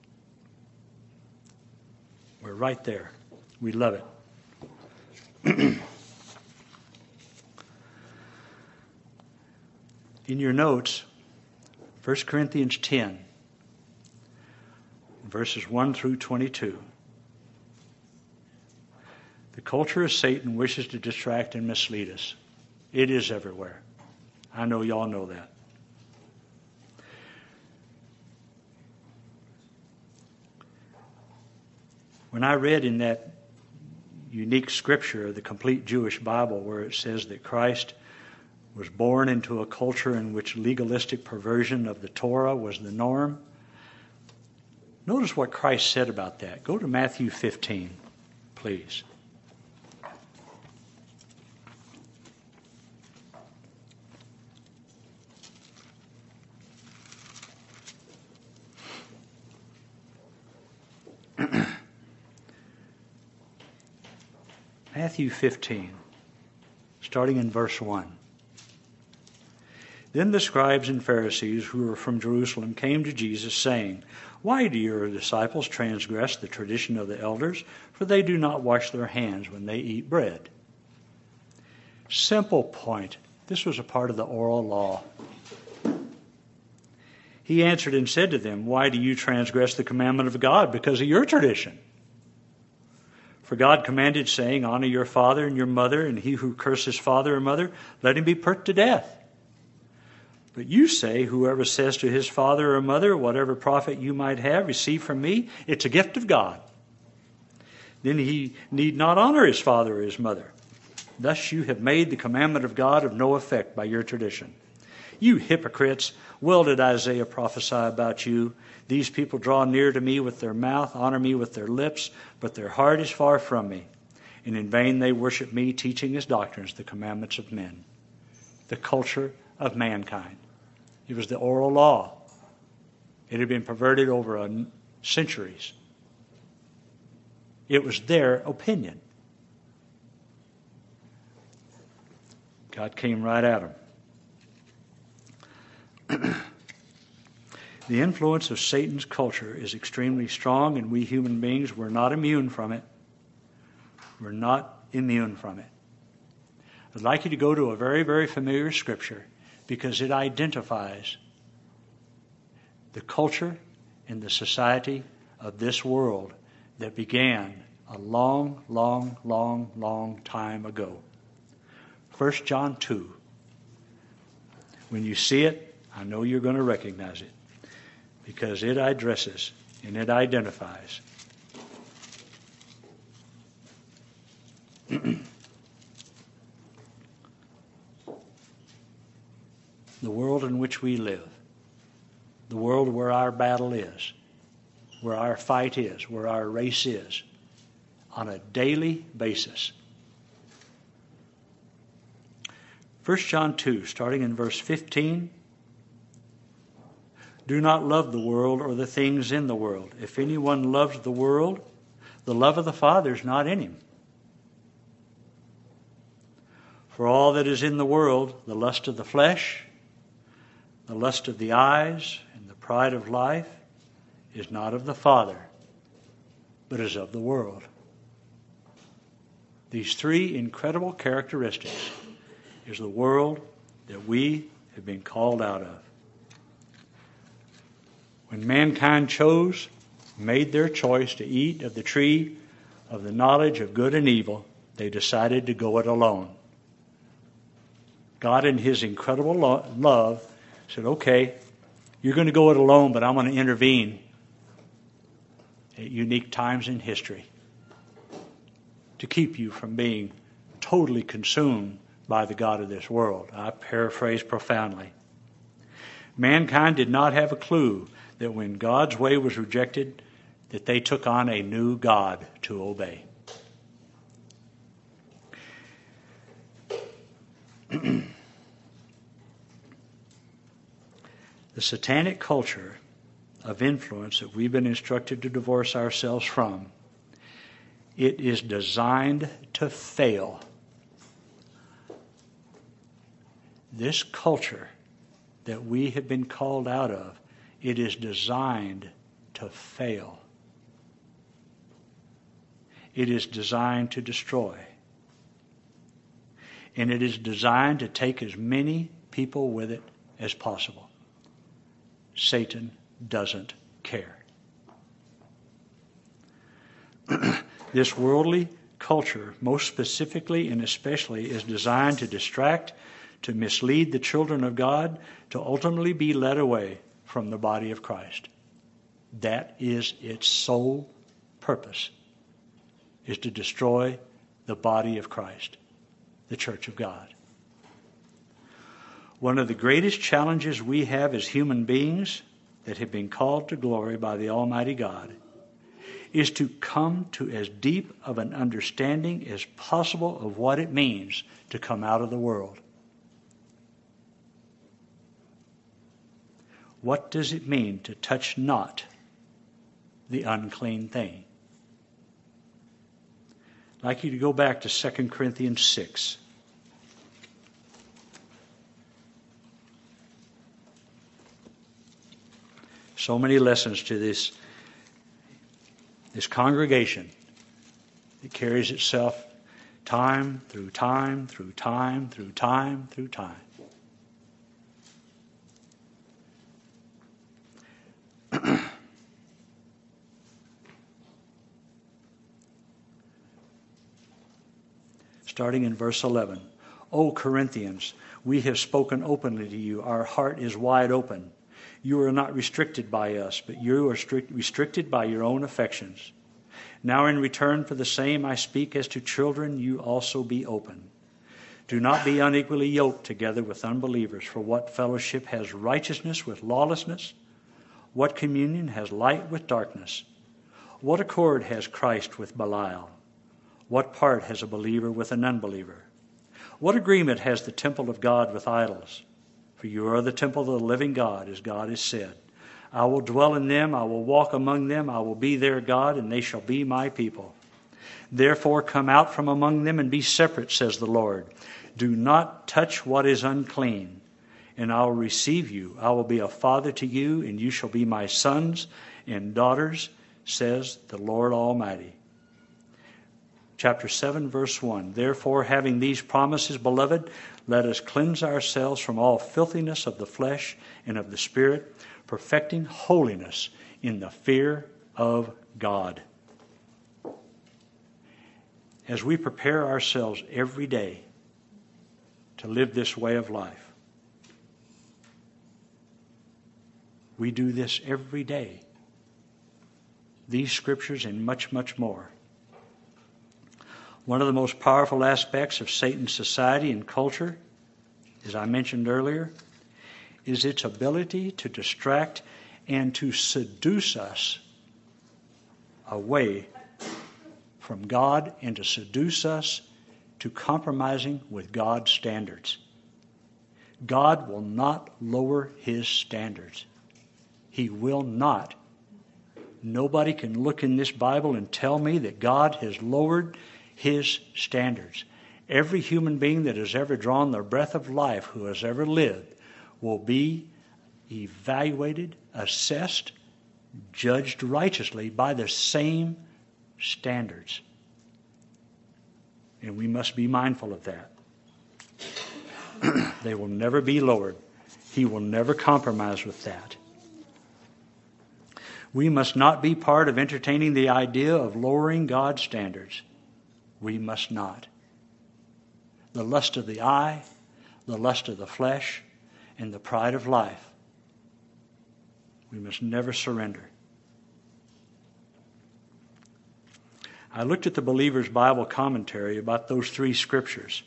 [SPEAKER 1] We're right there. We love it. In your notes, 1 Corinthians 10, verses 1 through 22. The culture of Satan wishes to distract and mislead us. It is everywhere. I know y'all know that. When I read in that unique scripture of the complete Jewish Bible where it says that Christ was born into a culture in which legalistic perversion of the Torah was the norm, notice what Christ said about that. Go to Matthew 15, please. Matthew 15, starting in verse 1. Then the scribes and Pharisees who were from Jerusalem came to Jesus, saying, Why do your disciples transgress the tradition of the elders? For they do not wash their hands when they eat bread. Simple point. This was a part of the oral law. He answered and said to them, Why do you transgress the commandment of God because of your tradition? For God commanded, saying, Honor your father and your mother, and he who curses father or mother, let him be put to death. But you say, whoever says to his father or mother, whatever profit you might have, receive from me, it's a gift of God. Then he need not honor his father or his mother. Thus you have made the commandment of God of no effect by your tradition. You hypocrites, well did Isaiah prophesy about you. These people draw near to me with their mouth, honor me with their lips, but their heart is far from me. And in vain they worship me, teaching as doctrines the commandments of men. The culture of mankind. It was the oral law. It had been perverted over centuries. It was their opinion. God came right at them. The influence of Satan's culture is extremely strong, and we human beings, we're not immune from it. We're not immune from it. I'd like you to go to a very, very familiar scripture because it identifies the culture and the society of this world that began a long, long, long, long time ago. 1 John 2. When you see it, I know you're going to recognize it because it addresses and it identifies. The world in which we live, the world where our battle is, where our fight is, where our race is, on a daily basis. 1 John 2, starting in verse 15. Do not love the world or the things in the world. If anyone loves the world, the love of the Father is not in him. For all that is in the world, the lust of the flesh, the lust of the eyes, and the pride of life, is not of the Father, but is of the world. These three incredible characteristics is the world that we have been called out of. When mankind made their choice to eat of the tree of the knowledge of good and evil, they decided to go it alone. God, in His incredible love, said, okay, you're going to go it alone, but I'm going to intervene at unique times in history to keep you from being totally consumed by the god of this world. I paraphrase profoundly. Mankind did not have a clue that when God's way was rejected, that they took on a new god to obey. The satanic culture of influence that we've been instructed to divorce ourselves from, it is designed to fail. This culture that we have been called out of, it is designed to fail. It is designed to destroy. And it is designed to take as many people with it as possible. Satan doesn't care. This worldly culture, most specifically and especially, is designed to distract, to mislead the children of God, to ultimately be led away from the body of Christ. That is its sole purpose, is to destroy the body of Christ, the church of God. One of the greatest challenges we have as human beings that have been called to glory by the Almighty God is to come to as deep of an understanding as possible of what it means to come out of the world. What does it mean to touch not the unclean thing? I'd like you to go back to 2 Corinthians 6. So many lessons to this congregation. It carries itself time through time through time through time through time. Starting in verse 11. O Corinthians, we have spoken openly to you. Our heart is wide open. You are not restricted by us, but you are restricted by your own affections. Now in return for the same I speak as to children, you also be open. Do not be unequally yoked together with unbelievers, for what fellowship has righteousness with lawlessness? What communion has light with darkness? What accord has Christ with Belial? What part has a believer with an unbeliever? What agreement has the temple of God with idols? For you are the temple of the living God, as God has said. I will dwell in them, I will walk among them, I will be their God, and they shall be my people. Therefore come out from among them and be separate, says the Lord. Do not touch what is unclean, and I will receive you. I will be a father to you, and you shall be my sons and daughters, says the Lord Almighty. Chapter 7, verse 1. Therefore, having these promises, beloved, let us cleanse ourselves from all filthiness of the flesh and of the spirit, perfecting holiness in the fear of God. As we prepare ourselves every day to live this way of life, we do this every day. These scriptures and much, much more. One of the most powerful aspects of Satan's society and culture, as I mentioned earlier, is its ability to distract and to seduce us away from God and to seduce us to compromising with God's standards. God will not lower His standards. He will not. Nobody can look in this Bible and tell me that God has lowered His standards. Every human being that has ever drawn the breath of life, who has ever lived, will be evaluated, assessed, judged righteously by the same standards. And we must be mindful of that. They will never be lowered. He will never compromise with that. We must not be part of entertaining the idea of lowering God's standards. We must not. The lust of the eye, the lust of the flesh, and the pride of life. We must never surrender. I looked at the Believer's Bible commentary about those three scriptures.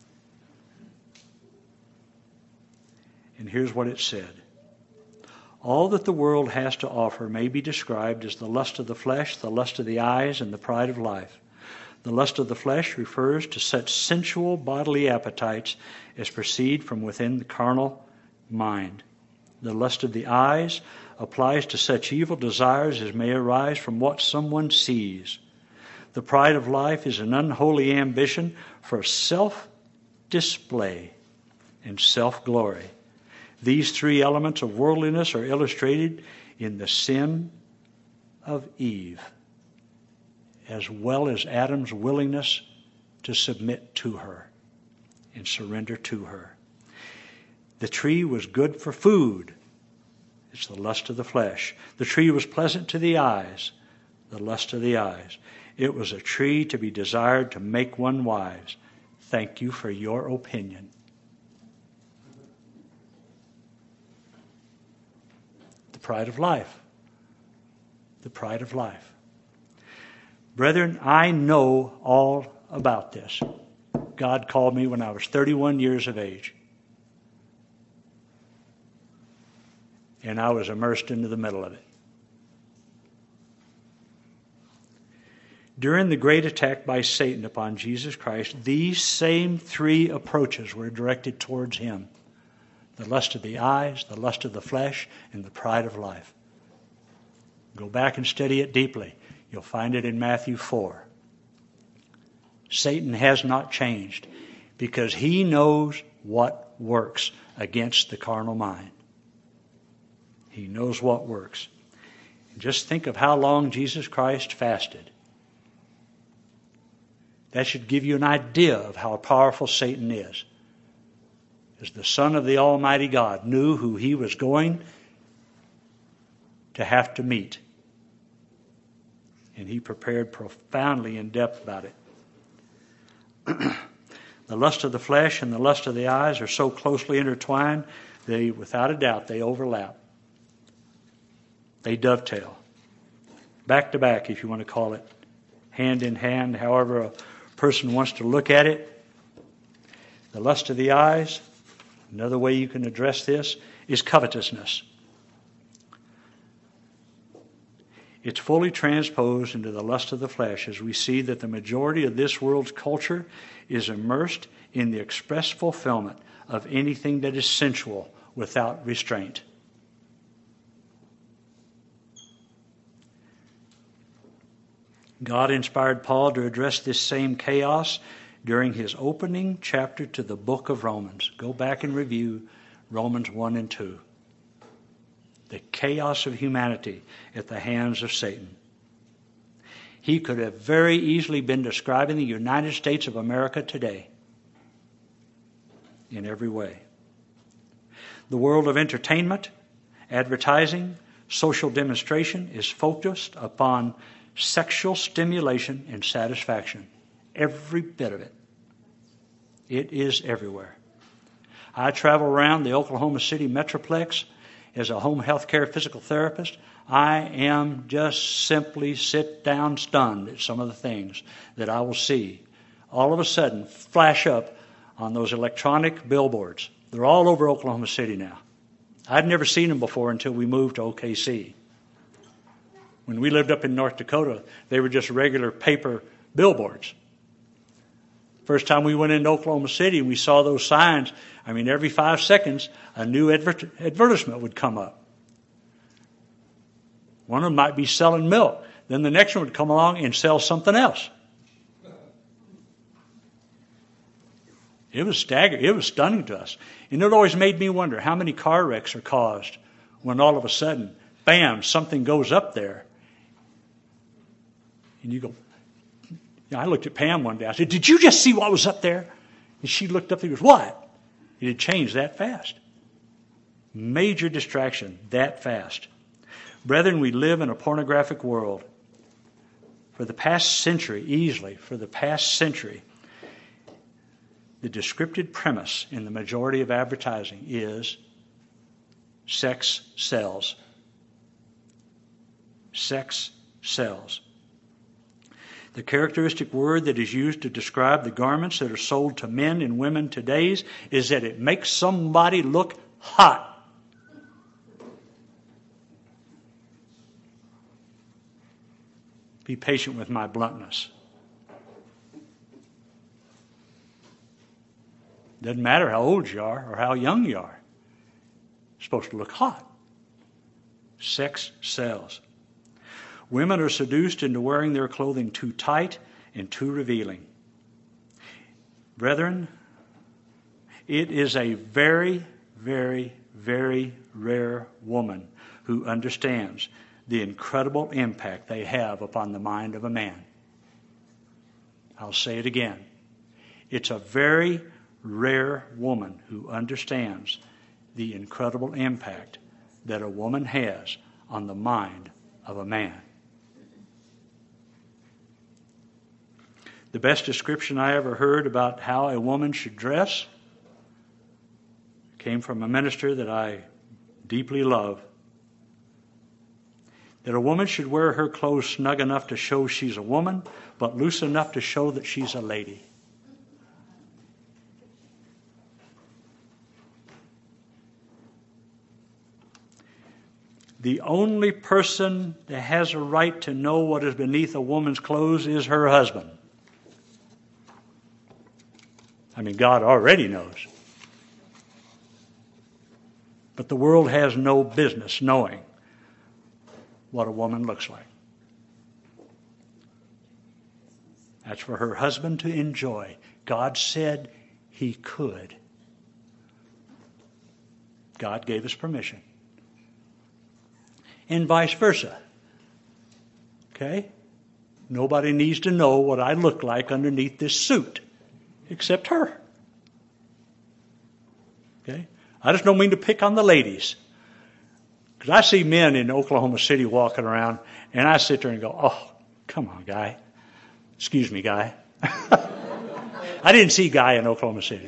[SPEAKER 1] And here's what it said. All that the world has to offer may be described as the lust of the flesh, the lust of the eyes, and the pride of life. The lust of the flesh refers to such sensual bodily appetites as proceed from within the carnal mind. The lust of the eyes applies to such evil desires as may arise from what someone sees. The pride of life is an unholy ambition for self-display and self-glory. These three elements of worldliness are illustrated in the sin of Eve, as well as Adam's willingness to submit to her and surrender to her. The tree was good for food. It's the lust of the flesh. The tree was pleasant to the eyes. The lust of the eyes. It was a tree to be desired to make one wise. Thank you for your opinion. The pride of life. The pride of life. Brethren, I know all about this. God called me when I was 31 years of age. And I was immersed into the middle of it. During the great attack by Satan upon Jesus Christ, these same three approaches were directed towards him. The lust of the eyes, the lust of the flesh, and the pride of life. Go back and study it deeply. You'll find it in Matthew 4. Satan has not changed because he knows what works against the carnal mind. He knows what works. And just think of how long Jesus Christ fasted. That should give you an idea of how powerful Satan is. As the Son of the Almighty God knew who he was going to have to meet. And he prepared profoundly in depth about it. The lust of the flesh and the lust of the eyes are so closely intertwined, they, without a doubt, they overlap. They dovetail. Back to back, if you want to call it. Hand in hand, however a person wants to look at it. The lust of the eyes, another way you can address this, is covetousness. It's fully transposed into the lust of the flesh as we see that the majority of this world's culture is immersed in the express fulfillment of anything that is sensual without restraint. God inspired Paul to address this same chaos during his opening chapter to the book of Romans. Go back and review Romans 1 and 2. The chaos of humanity at the hands of Satan. He could have very easily been describing the United States of America today in every way. The world of entertainment, advertising, social demonstration is focused upon sexual stimulation and satisfaction. Every bit of it. It is everywhere. I travel around the Oklahoma City Metroplex as a home health care physical therapist. I am just simply sit down stunned at some of the things that I will see all of a sudden flash up on those electronic billboards. They're all over Oklahoma City now. I'd never seen them before until we moved to OKC. When we lived up in North Dakota, they were just regular paper billboards. First time we went into Oklahoma City, we saw those signs. I mean, every 5 seconds, a new advertisement would come up. One of them might be selling milk. Then the next one would come along and sell something else. It was staggering. It was stunning to us. And it always made me wonder how many car wrecks are caused when all of a sudden, bam, something goes up there. And you go, I looked at Pam one day. I said, "Did you just see what was up there?" And she looked up and goes, "What?" It had changed that fast. Major distraction that fast. Brethren, we live in a pornographic world. For the past century, easily, for the past century, the descriptive premise in the majority of advertising is sex sells. Sex sells. The characteristic word that is used to describe the garments that are sold to men and women today is that it makes somebody look hot. Be patient with my bluntness. Doesn't matter how old you are or how young you are. You're supposed to look hot. Sex sells. Women are seduced into wearing their clothing too tight and too revealing. Brethren, it is a very, very, very rare woman who understands the incredible impact they have upon the mind of a man. I'll say it again. It's a very rare woman who understands the incredible impact that a woman has on the mind of a man. The best description I ever heard about how a woman should dress came from a minister that I deeply love. That a woman should wear her clothes snug enough to show she's a woman, but loose enough to show that she's a lady. The only person that has a right to know what is beneath a woman's clothes is her husband. I mean, God already knows. But the world has no business knowing what a woman looks like. That's for her husband to enjoy. God said he could. God gave us permission. And vice versa. Okay? Nobody needs to know what I look like underneath this suit, except her. Okay? I just don't mean to pick on the ladies. Because I see men in Oklahoma City walking around, and I sit there and go, oh, come on, guy. Excuse me, guy. I didn't see guy in Oklahoma City.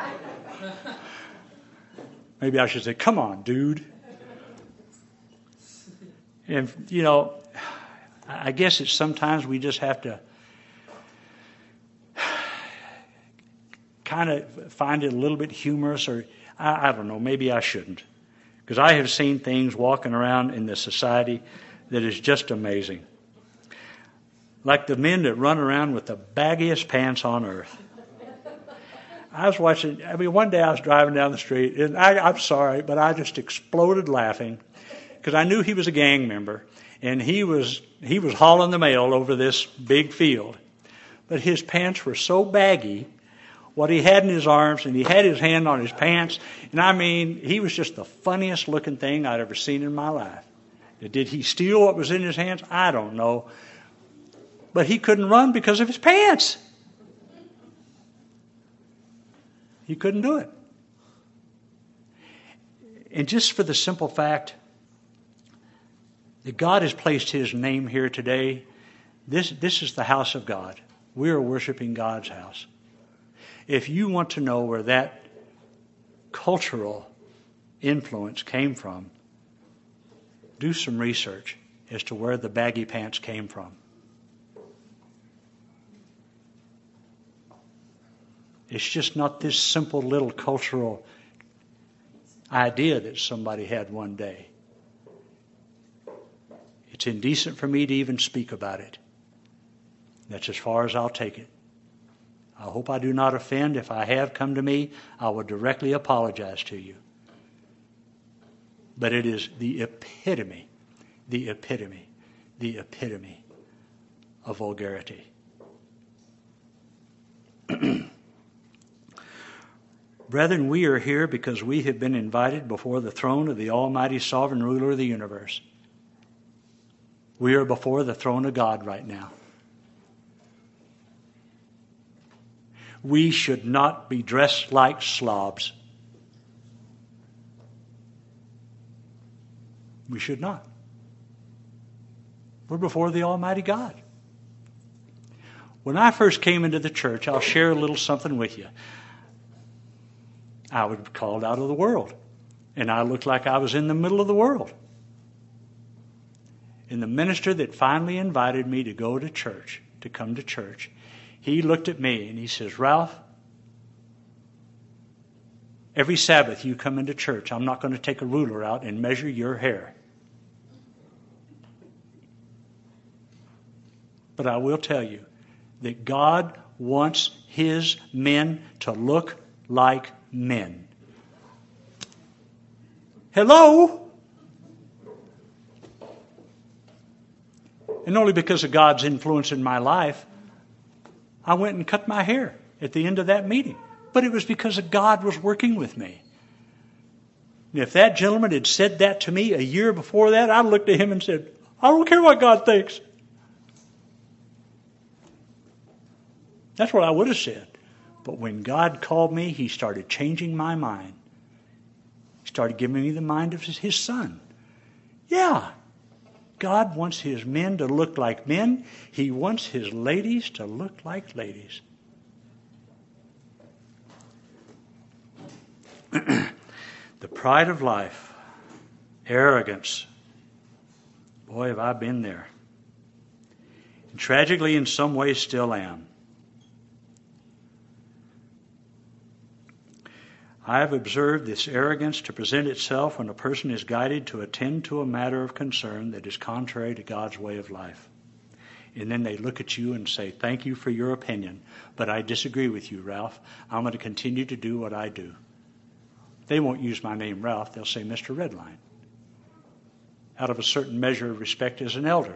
[SPEAKER 1] Maybe I should say, come on, dude. And, you know, I guess it's sometimes we just have to kind of find it a little bit humorous, or I don't know, maybe I shouldn't. Because I have seen things walking around in this society that is just amazing. Like the men that run around with the baggiest pants on earth. I was watching, one day I was driving down the street, and I'm sorry, but I just exploded laughing. Because I knew he was a gang member, and he was hauling the mail over this big field. But his pants were so baggy, what he had in his arms, and he had his hand on his pants, and I mean, he was just the funniest looking thing I'd ever seen in my life. Did he steal what was in his hands? I don't know. But he couldn't run because of his pants. He couldn't do it. And just for the simple fact that God has placed his name here today, this is the house of God. We are worshiping God's house. If you want to know where that cultural influence came from, do some research as to where the baggy pants came from. It's just not this simple little cultural idea that somebody had one day. It's indecent for me to even speak about it. That's as far as I'll take it. I hope I do not offend. If I have, come to me. I will directly apologize to you. But it is the epitome of vulgarity. Brethren, we are here because we have been invited before the throne of the Almighty Sovereign Ruler of the universe. We are before the throne of God right now. We should not be dressed like slobs. We should not. We're before the Almighty God. When I first came into the church, I'll share a little something with you. I was called out of the world, and I looked like I was in the middle of the world. And the minister that finally invited me to go to church, to come to church, he looked at me and he says, Ralph, every Sabbath you come into church, I'm not going to take a ruler out and measure your hair. But I will tell you that God wants His men to look like men. Hello? And only because of God's influence in my life, I went and cut my hair at the end of that meeting. But it was because of God was working with me. And if that gentleman had said that to me a year before that, I'd looked at him and said, I don't care what God thinks. That's what I would have said. But when God called me, He started changing my mind. He started giving me the mind of His Son. Yeah. God wants His men to look like men. He wants His ladies to look like ladies. The pride of life, arrogance. Boy, have I been there. And tragically, in some ways, still am. I have observed this arrogance to present itself when a person is guided to attend to a matter of concern that is contrary to God's way of life. And then they look at you and say, thank you for your opinion, but I disagree with you, Ralph. I'm going to continue to do what I do. They won't use my name, Ralph. They'll say, Mr. Redline, out of a certain measure of respect as an elder.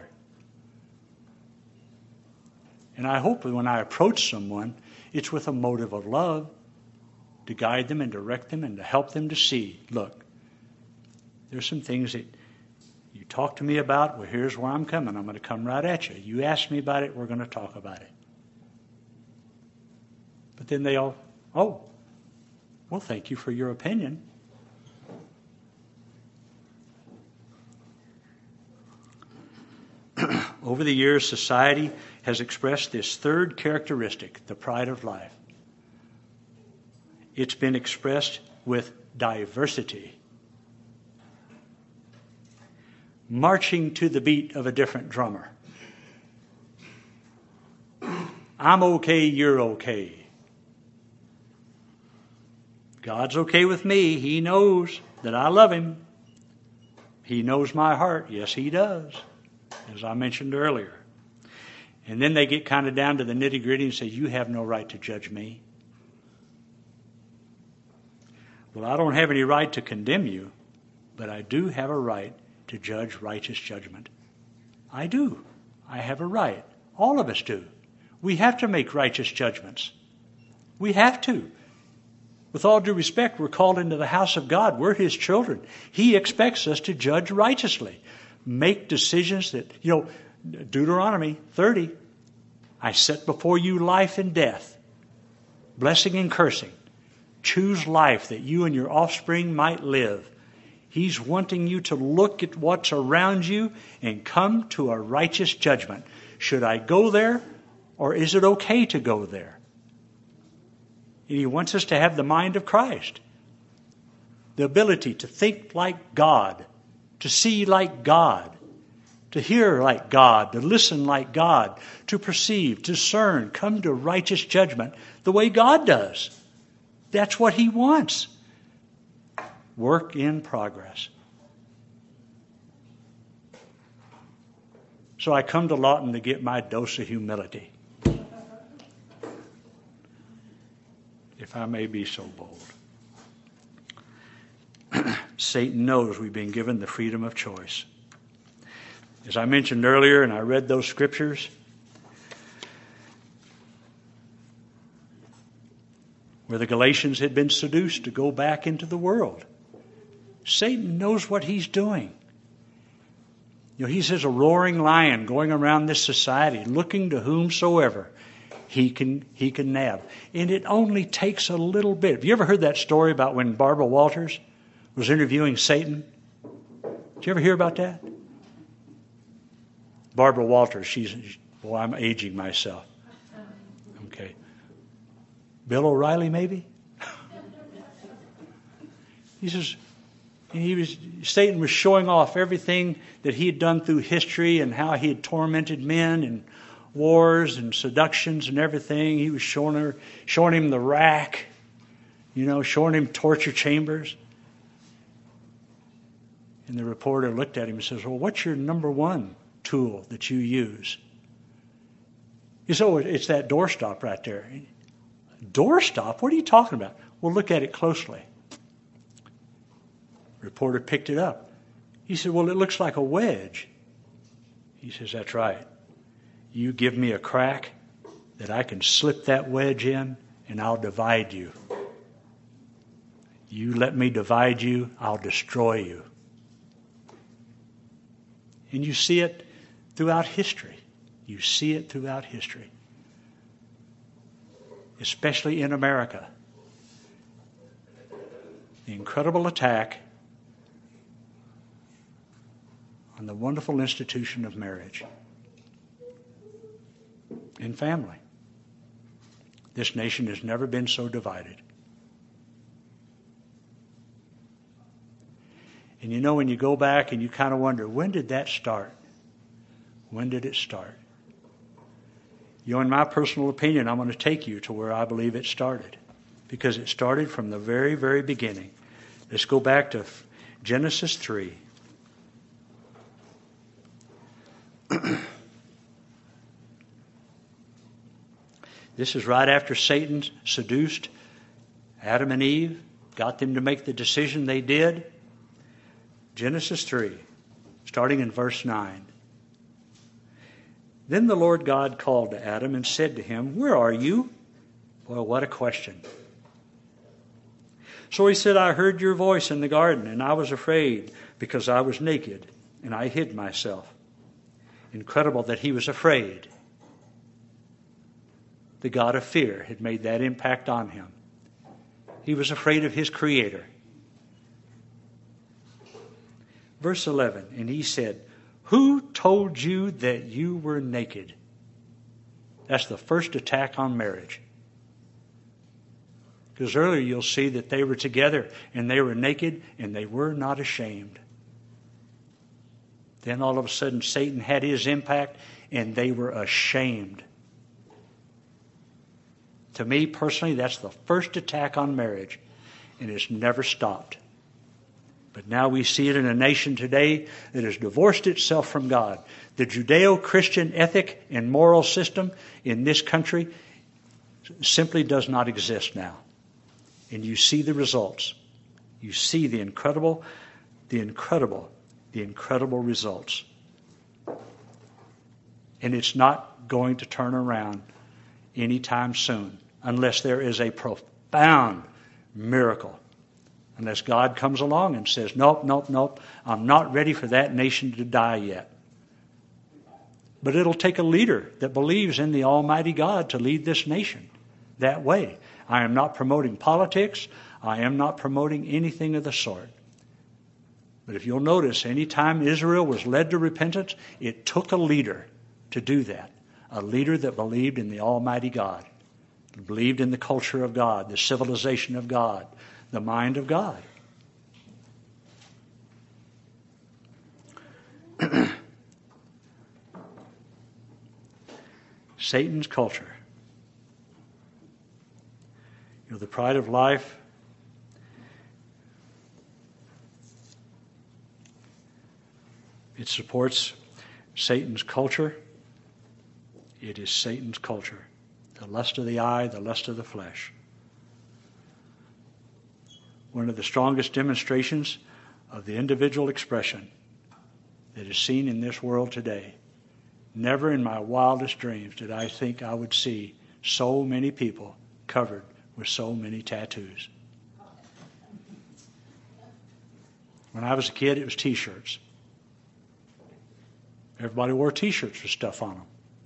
[SPEAKER 1] And I hope that when I approach someone, it's with a motive of love, to guide them and direct them and to help them to see, look, there's some things that you talk to me about. Well, here's where I'm coming. I'm going to come right at you. You ask me about it, we're going to talk about it. But then they all, oh, well, thank you for your opinion. Over the years, society has expressed this third characteristic, the pride of life. It's been expressed with diversity. Marching to the beat of a different drummer. I'm okay, you're okay. God's okay with me. He knows that I love Him. He knows my heart. Yes, He does, as I mentioned earlier. And then they get kind of down to the nitty-gritty and say, you have no right to judge me. Well, I don't have any right to condemn you, but I do have a right to judge righteous judgment. I do. I have a right. All of us do. We have to make righteous judgments. We have to. With all due respect, we're called into the house of God. We're His children. He expects us to judge righteously. Make decisions that, Deuteronomy 30, I set before you life and death, blessing and cursing. Choose life that you and your offspring might live. He's wanting you to look at what's around you and come to a righteous judgment. Should I go there, or is it okay to go there? And He wants us to have the mind of Christ. The ability to think like God, to see like God, to hear like God, to listen like God, to perceive, discern, come to righteous judgment the way God does. That's what He wants. Work in progress. So I come to Lawton to get my dose of humility. If I may be so bold. Satan knows we've been given the freedom of choice. As I mentioned earlier, and I read those scriptures, where the Galatians had been seduced to go back into the world. Satan knows what he's doing. He's as a roaring lion going around this society, looking to whomsoever he can nab. And it only takes a little bit. Have you ever heard that story about when Barbara Walters was interviewing Satan? Did you ever hear about that? Barbara Walters, I'm aging myself. Okay. Bill O'Reilly, maybe? He says, Satan was showing off everything that he had done through history and how he had tormented men and wars and seductions and everything. He was showing him the rack, showing him torture chambers. And the reporter looked at him and says, well, what's your number one tool that you use? He said, oh, it's that doorstop right there. Doorstop? What are you talking about? Well, look at it closely. Reporter picked it up. He said, well, it looks like a wedge. He says, that's right. You give me a crack that I can slip that wedge in, and I'll divide you. You let me divide you, I'll destroy you. And you see it throughout history. You see it throughout history. Especially in America. The incredible attack on the wonderful institution of marriage and family. This nation has never been so divided. And when you go back and you kind of wonder, when did that start? When did it start? In my personal opinion, I'm going to take you to where I believe it started. Because it started from the very, very beginning. Let's go back to Genesis 3. This is right after Satan seduced Adam and Eve, got them to make the decision they did. Genesis 3, starting in verse 9. Then the Lord God called to Adam and said to him, where are you? Well, what a question. So he said, I heard your voice in the garden, and I was afraid because I was naked, and I hid myself. Incredible that he was afraid. The God of fear had made that impact on him. He was afraid of his Creator. Verse 11, and he said, who told you that you were naked? That's the first attack on marriage. Because earlier you'll see that they were together and they were naked and they were not ashamed. Then all of a sudden Satan had his impact and they were ashamed. To me personally, that's the first attack on marriage, and it's never stopped. But now we see it in a nation today that has divorced itself from God. The Judeo-Christian ethic and moral system in this country simply does not exist now. And you see the results. You see the incredible results. And it's not going to turn around anytime soon unless there is a profound miracle. Unless God comes along and says, nope, I'm not ready for that nation to die yet. But it'll take a leader that believes in the Almighty God to lead this nation that way. I am not promoting politics. I am not promoting anything of the sort. But if you'll notice, any time Israel was led to repentance, it took a leader to do that. A leader that believed in the Almighty God, believed in the culture of God, the civilization of God, the mind of God. Satan's culture. The pride of life. It supports Satan's culture. It is Satan's culture. The lust of the eye, the lust of the flesh. One of the strongest demonstrations of the individual expression that is seen in this world today. Never in my wildest dreams did I think I would see so many people covered with so many tattoos. When I was a kid, it was T-shirts. Everybody wore T-shirts with stuff on them.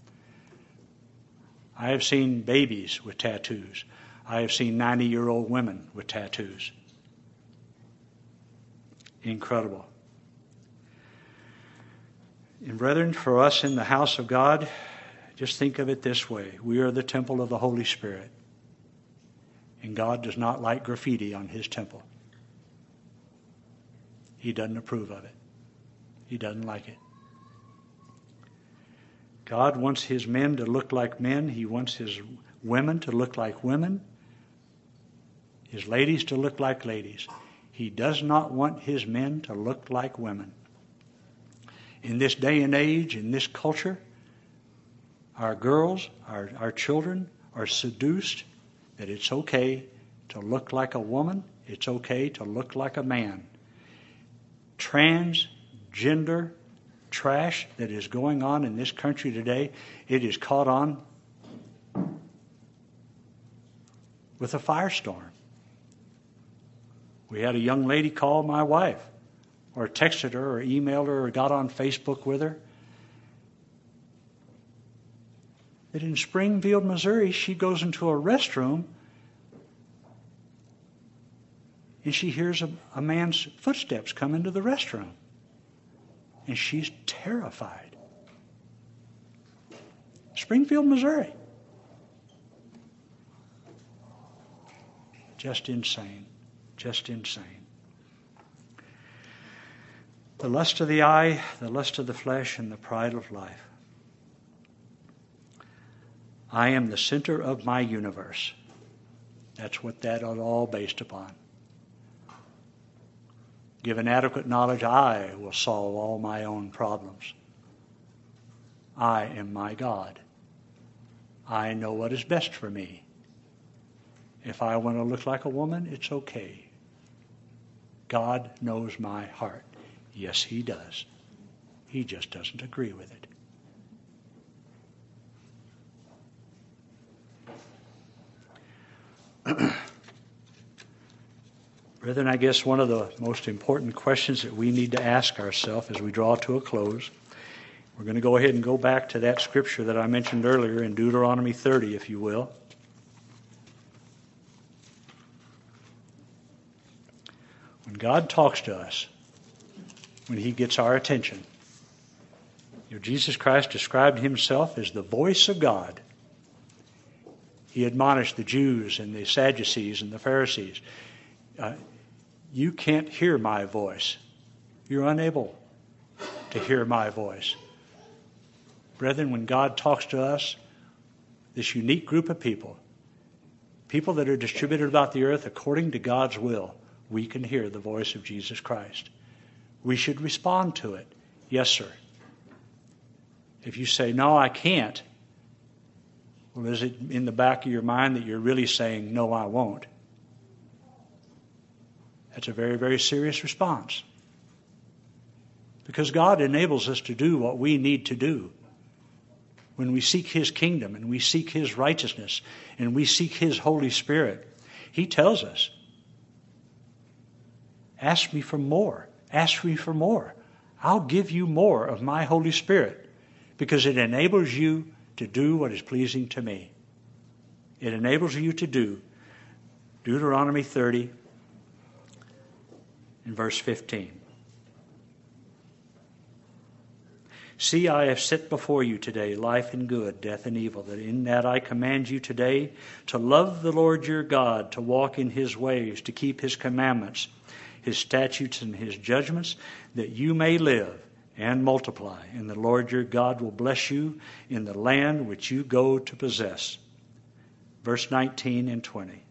[SPEAKER 1] I have seen babies with tattoos. I have seen 90-year-old women with tattoos. Incredible. And brethren, for us in the house of God, just think of it this way. We are the temple of the Holy Spirit. And God does not like graffiti on His temple. He doesn't approve of it. He doesn't like it. God wants His men to look like men. He wants His women to look like women. His ladies to look like ladies. He does not want His men to look like women. In this day and age, in this culture, our girls, our children are seduced that it's okay to look like a woman. It's okay to look like a man. Transgender trash that is going on in this country today, it is caught on with a firestorm. We had a young lady call my wife, or texted her, or emailed her, or got on Facebook with her, that in Springfield, Missouri, she goes into a restroom and she hears a man's footsteps come into the restroom. And she's terrified. Springfield, Missouri. Just insane. Just insane. The lust of the eye, the lust of the flesh, and the pride of life. I am the center of my universe. That's what that is all based upon. Given adequate knowledge, I will solve all my own problems. I am my God. I know what is best for me. If I want to look like a woman, it's okay. God knows my heart. Yes, He does. He just doesn't agree with it. Brethren, I guess one of the most important questions that we need to ask ourselves as we draw to a close, we're going to go ahead and go back to that scripture that I mentioned earlier in Deuteronomy 30, if you will. When God talks to us, when He gets our attention, Jesus Christ described Himself as the voice of God. He admonished the Jews and the Sadducees and the Pharisees. You can't hear my voice. You're unable to hear my voice. Brethren, when God talks to us, this unique group of people that are distributed about the earth according to God's will, we can hear the voice of Jesus Christ. We should respond to it. Yes, sir. If you say, no, I can't, well, is it in the back of your mind that you're really saying, no, I won't? That's a very, very serious response. Because God enables us to do what we need to do. When we seek His kingdom and we seek His righteousness and we seek His Holy Spirit, He tells us, ask me for more. Ask me for more. I'll give you more of my Holy Spirit because it enables you to do what is pleasing to me. It enables you to do Deuteronomy 30 in verse 15. See, I have set before you today life and good, death and evil, that in that I command you today to love the Lord your God, to walk in His ways, to keep His commandments, His statutes and His judgments, that you may live and multiply, and the Lord your God will bless you in the land which you go to possess. Verse 19 and 20.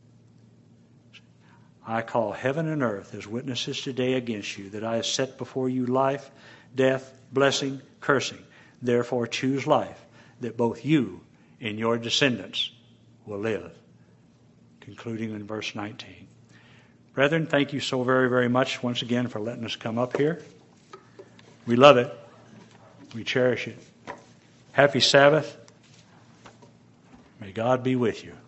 [SPEAKER 1] I call heaven and earth as witnesses today against you, that I have set before you life, death, blessing, cursing. Therefore choose life, that both you and your descendants will live. Concluding in verse 19. Brethren, thank you so very, very much once again for letting us come up here. We love it. We cherish it. Happy Sabbath. May God be with you.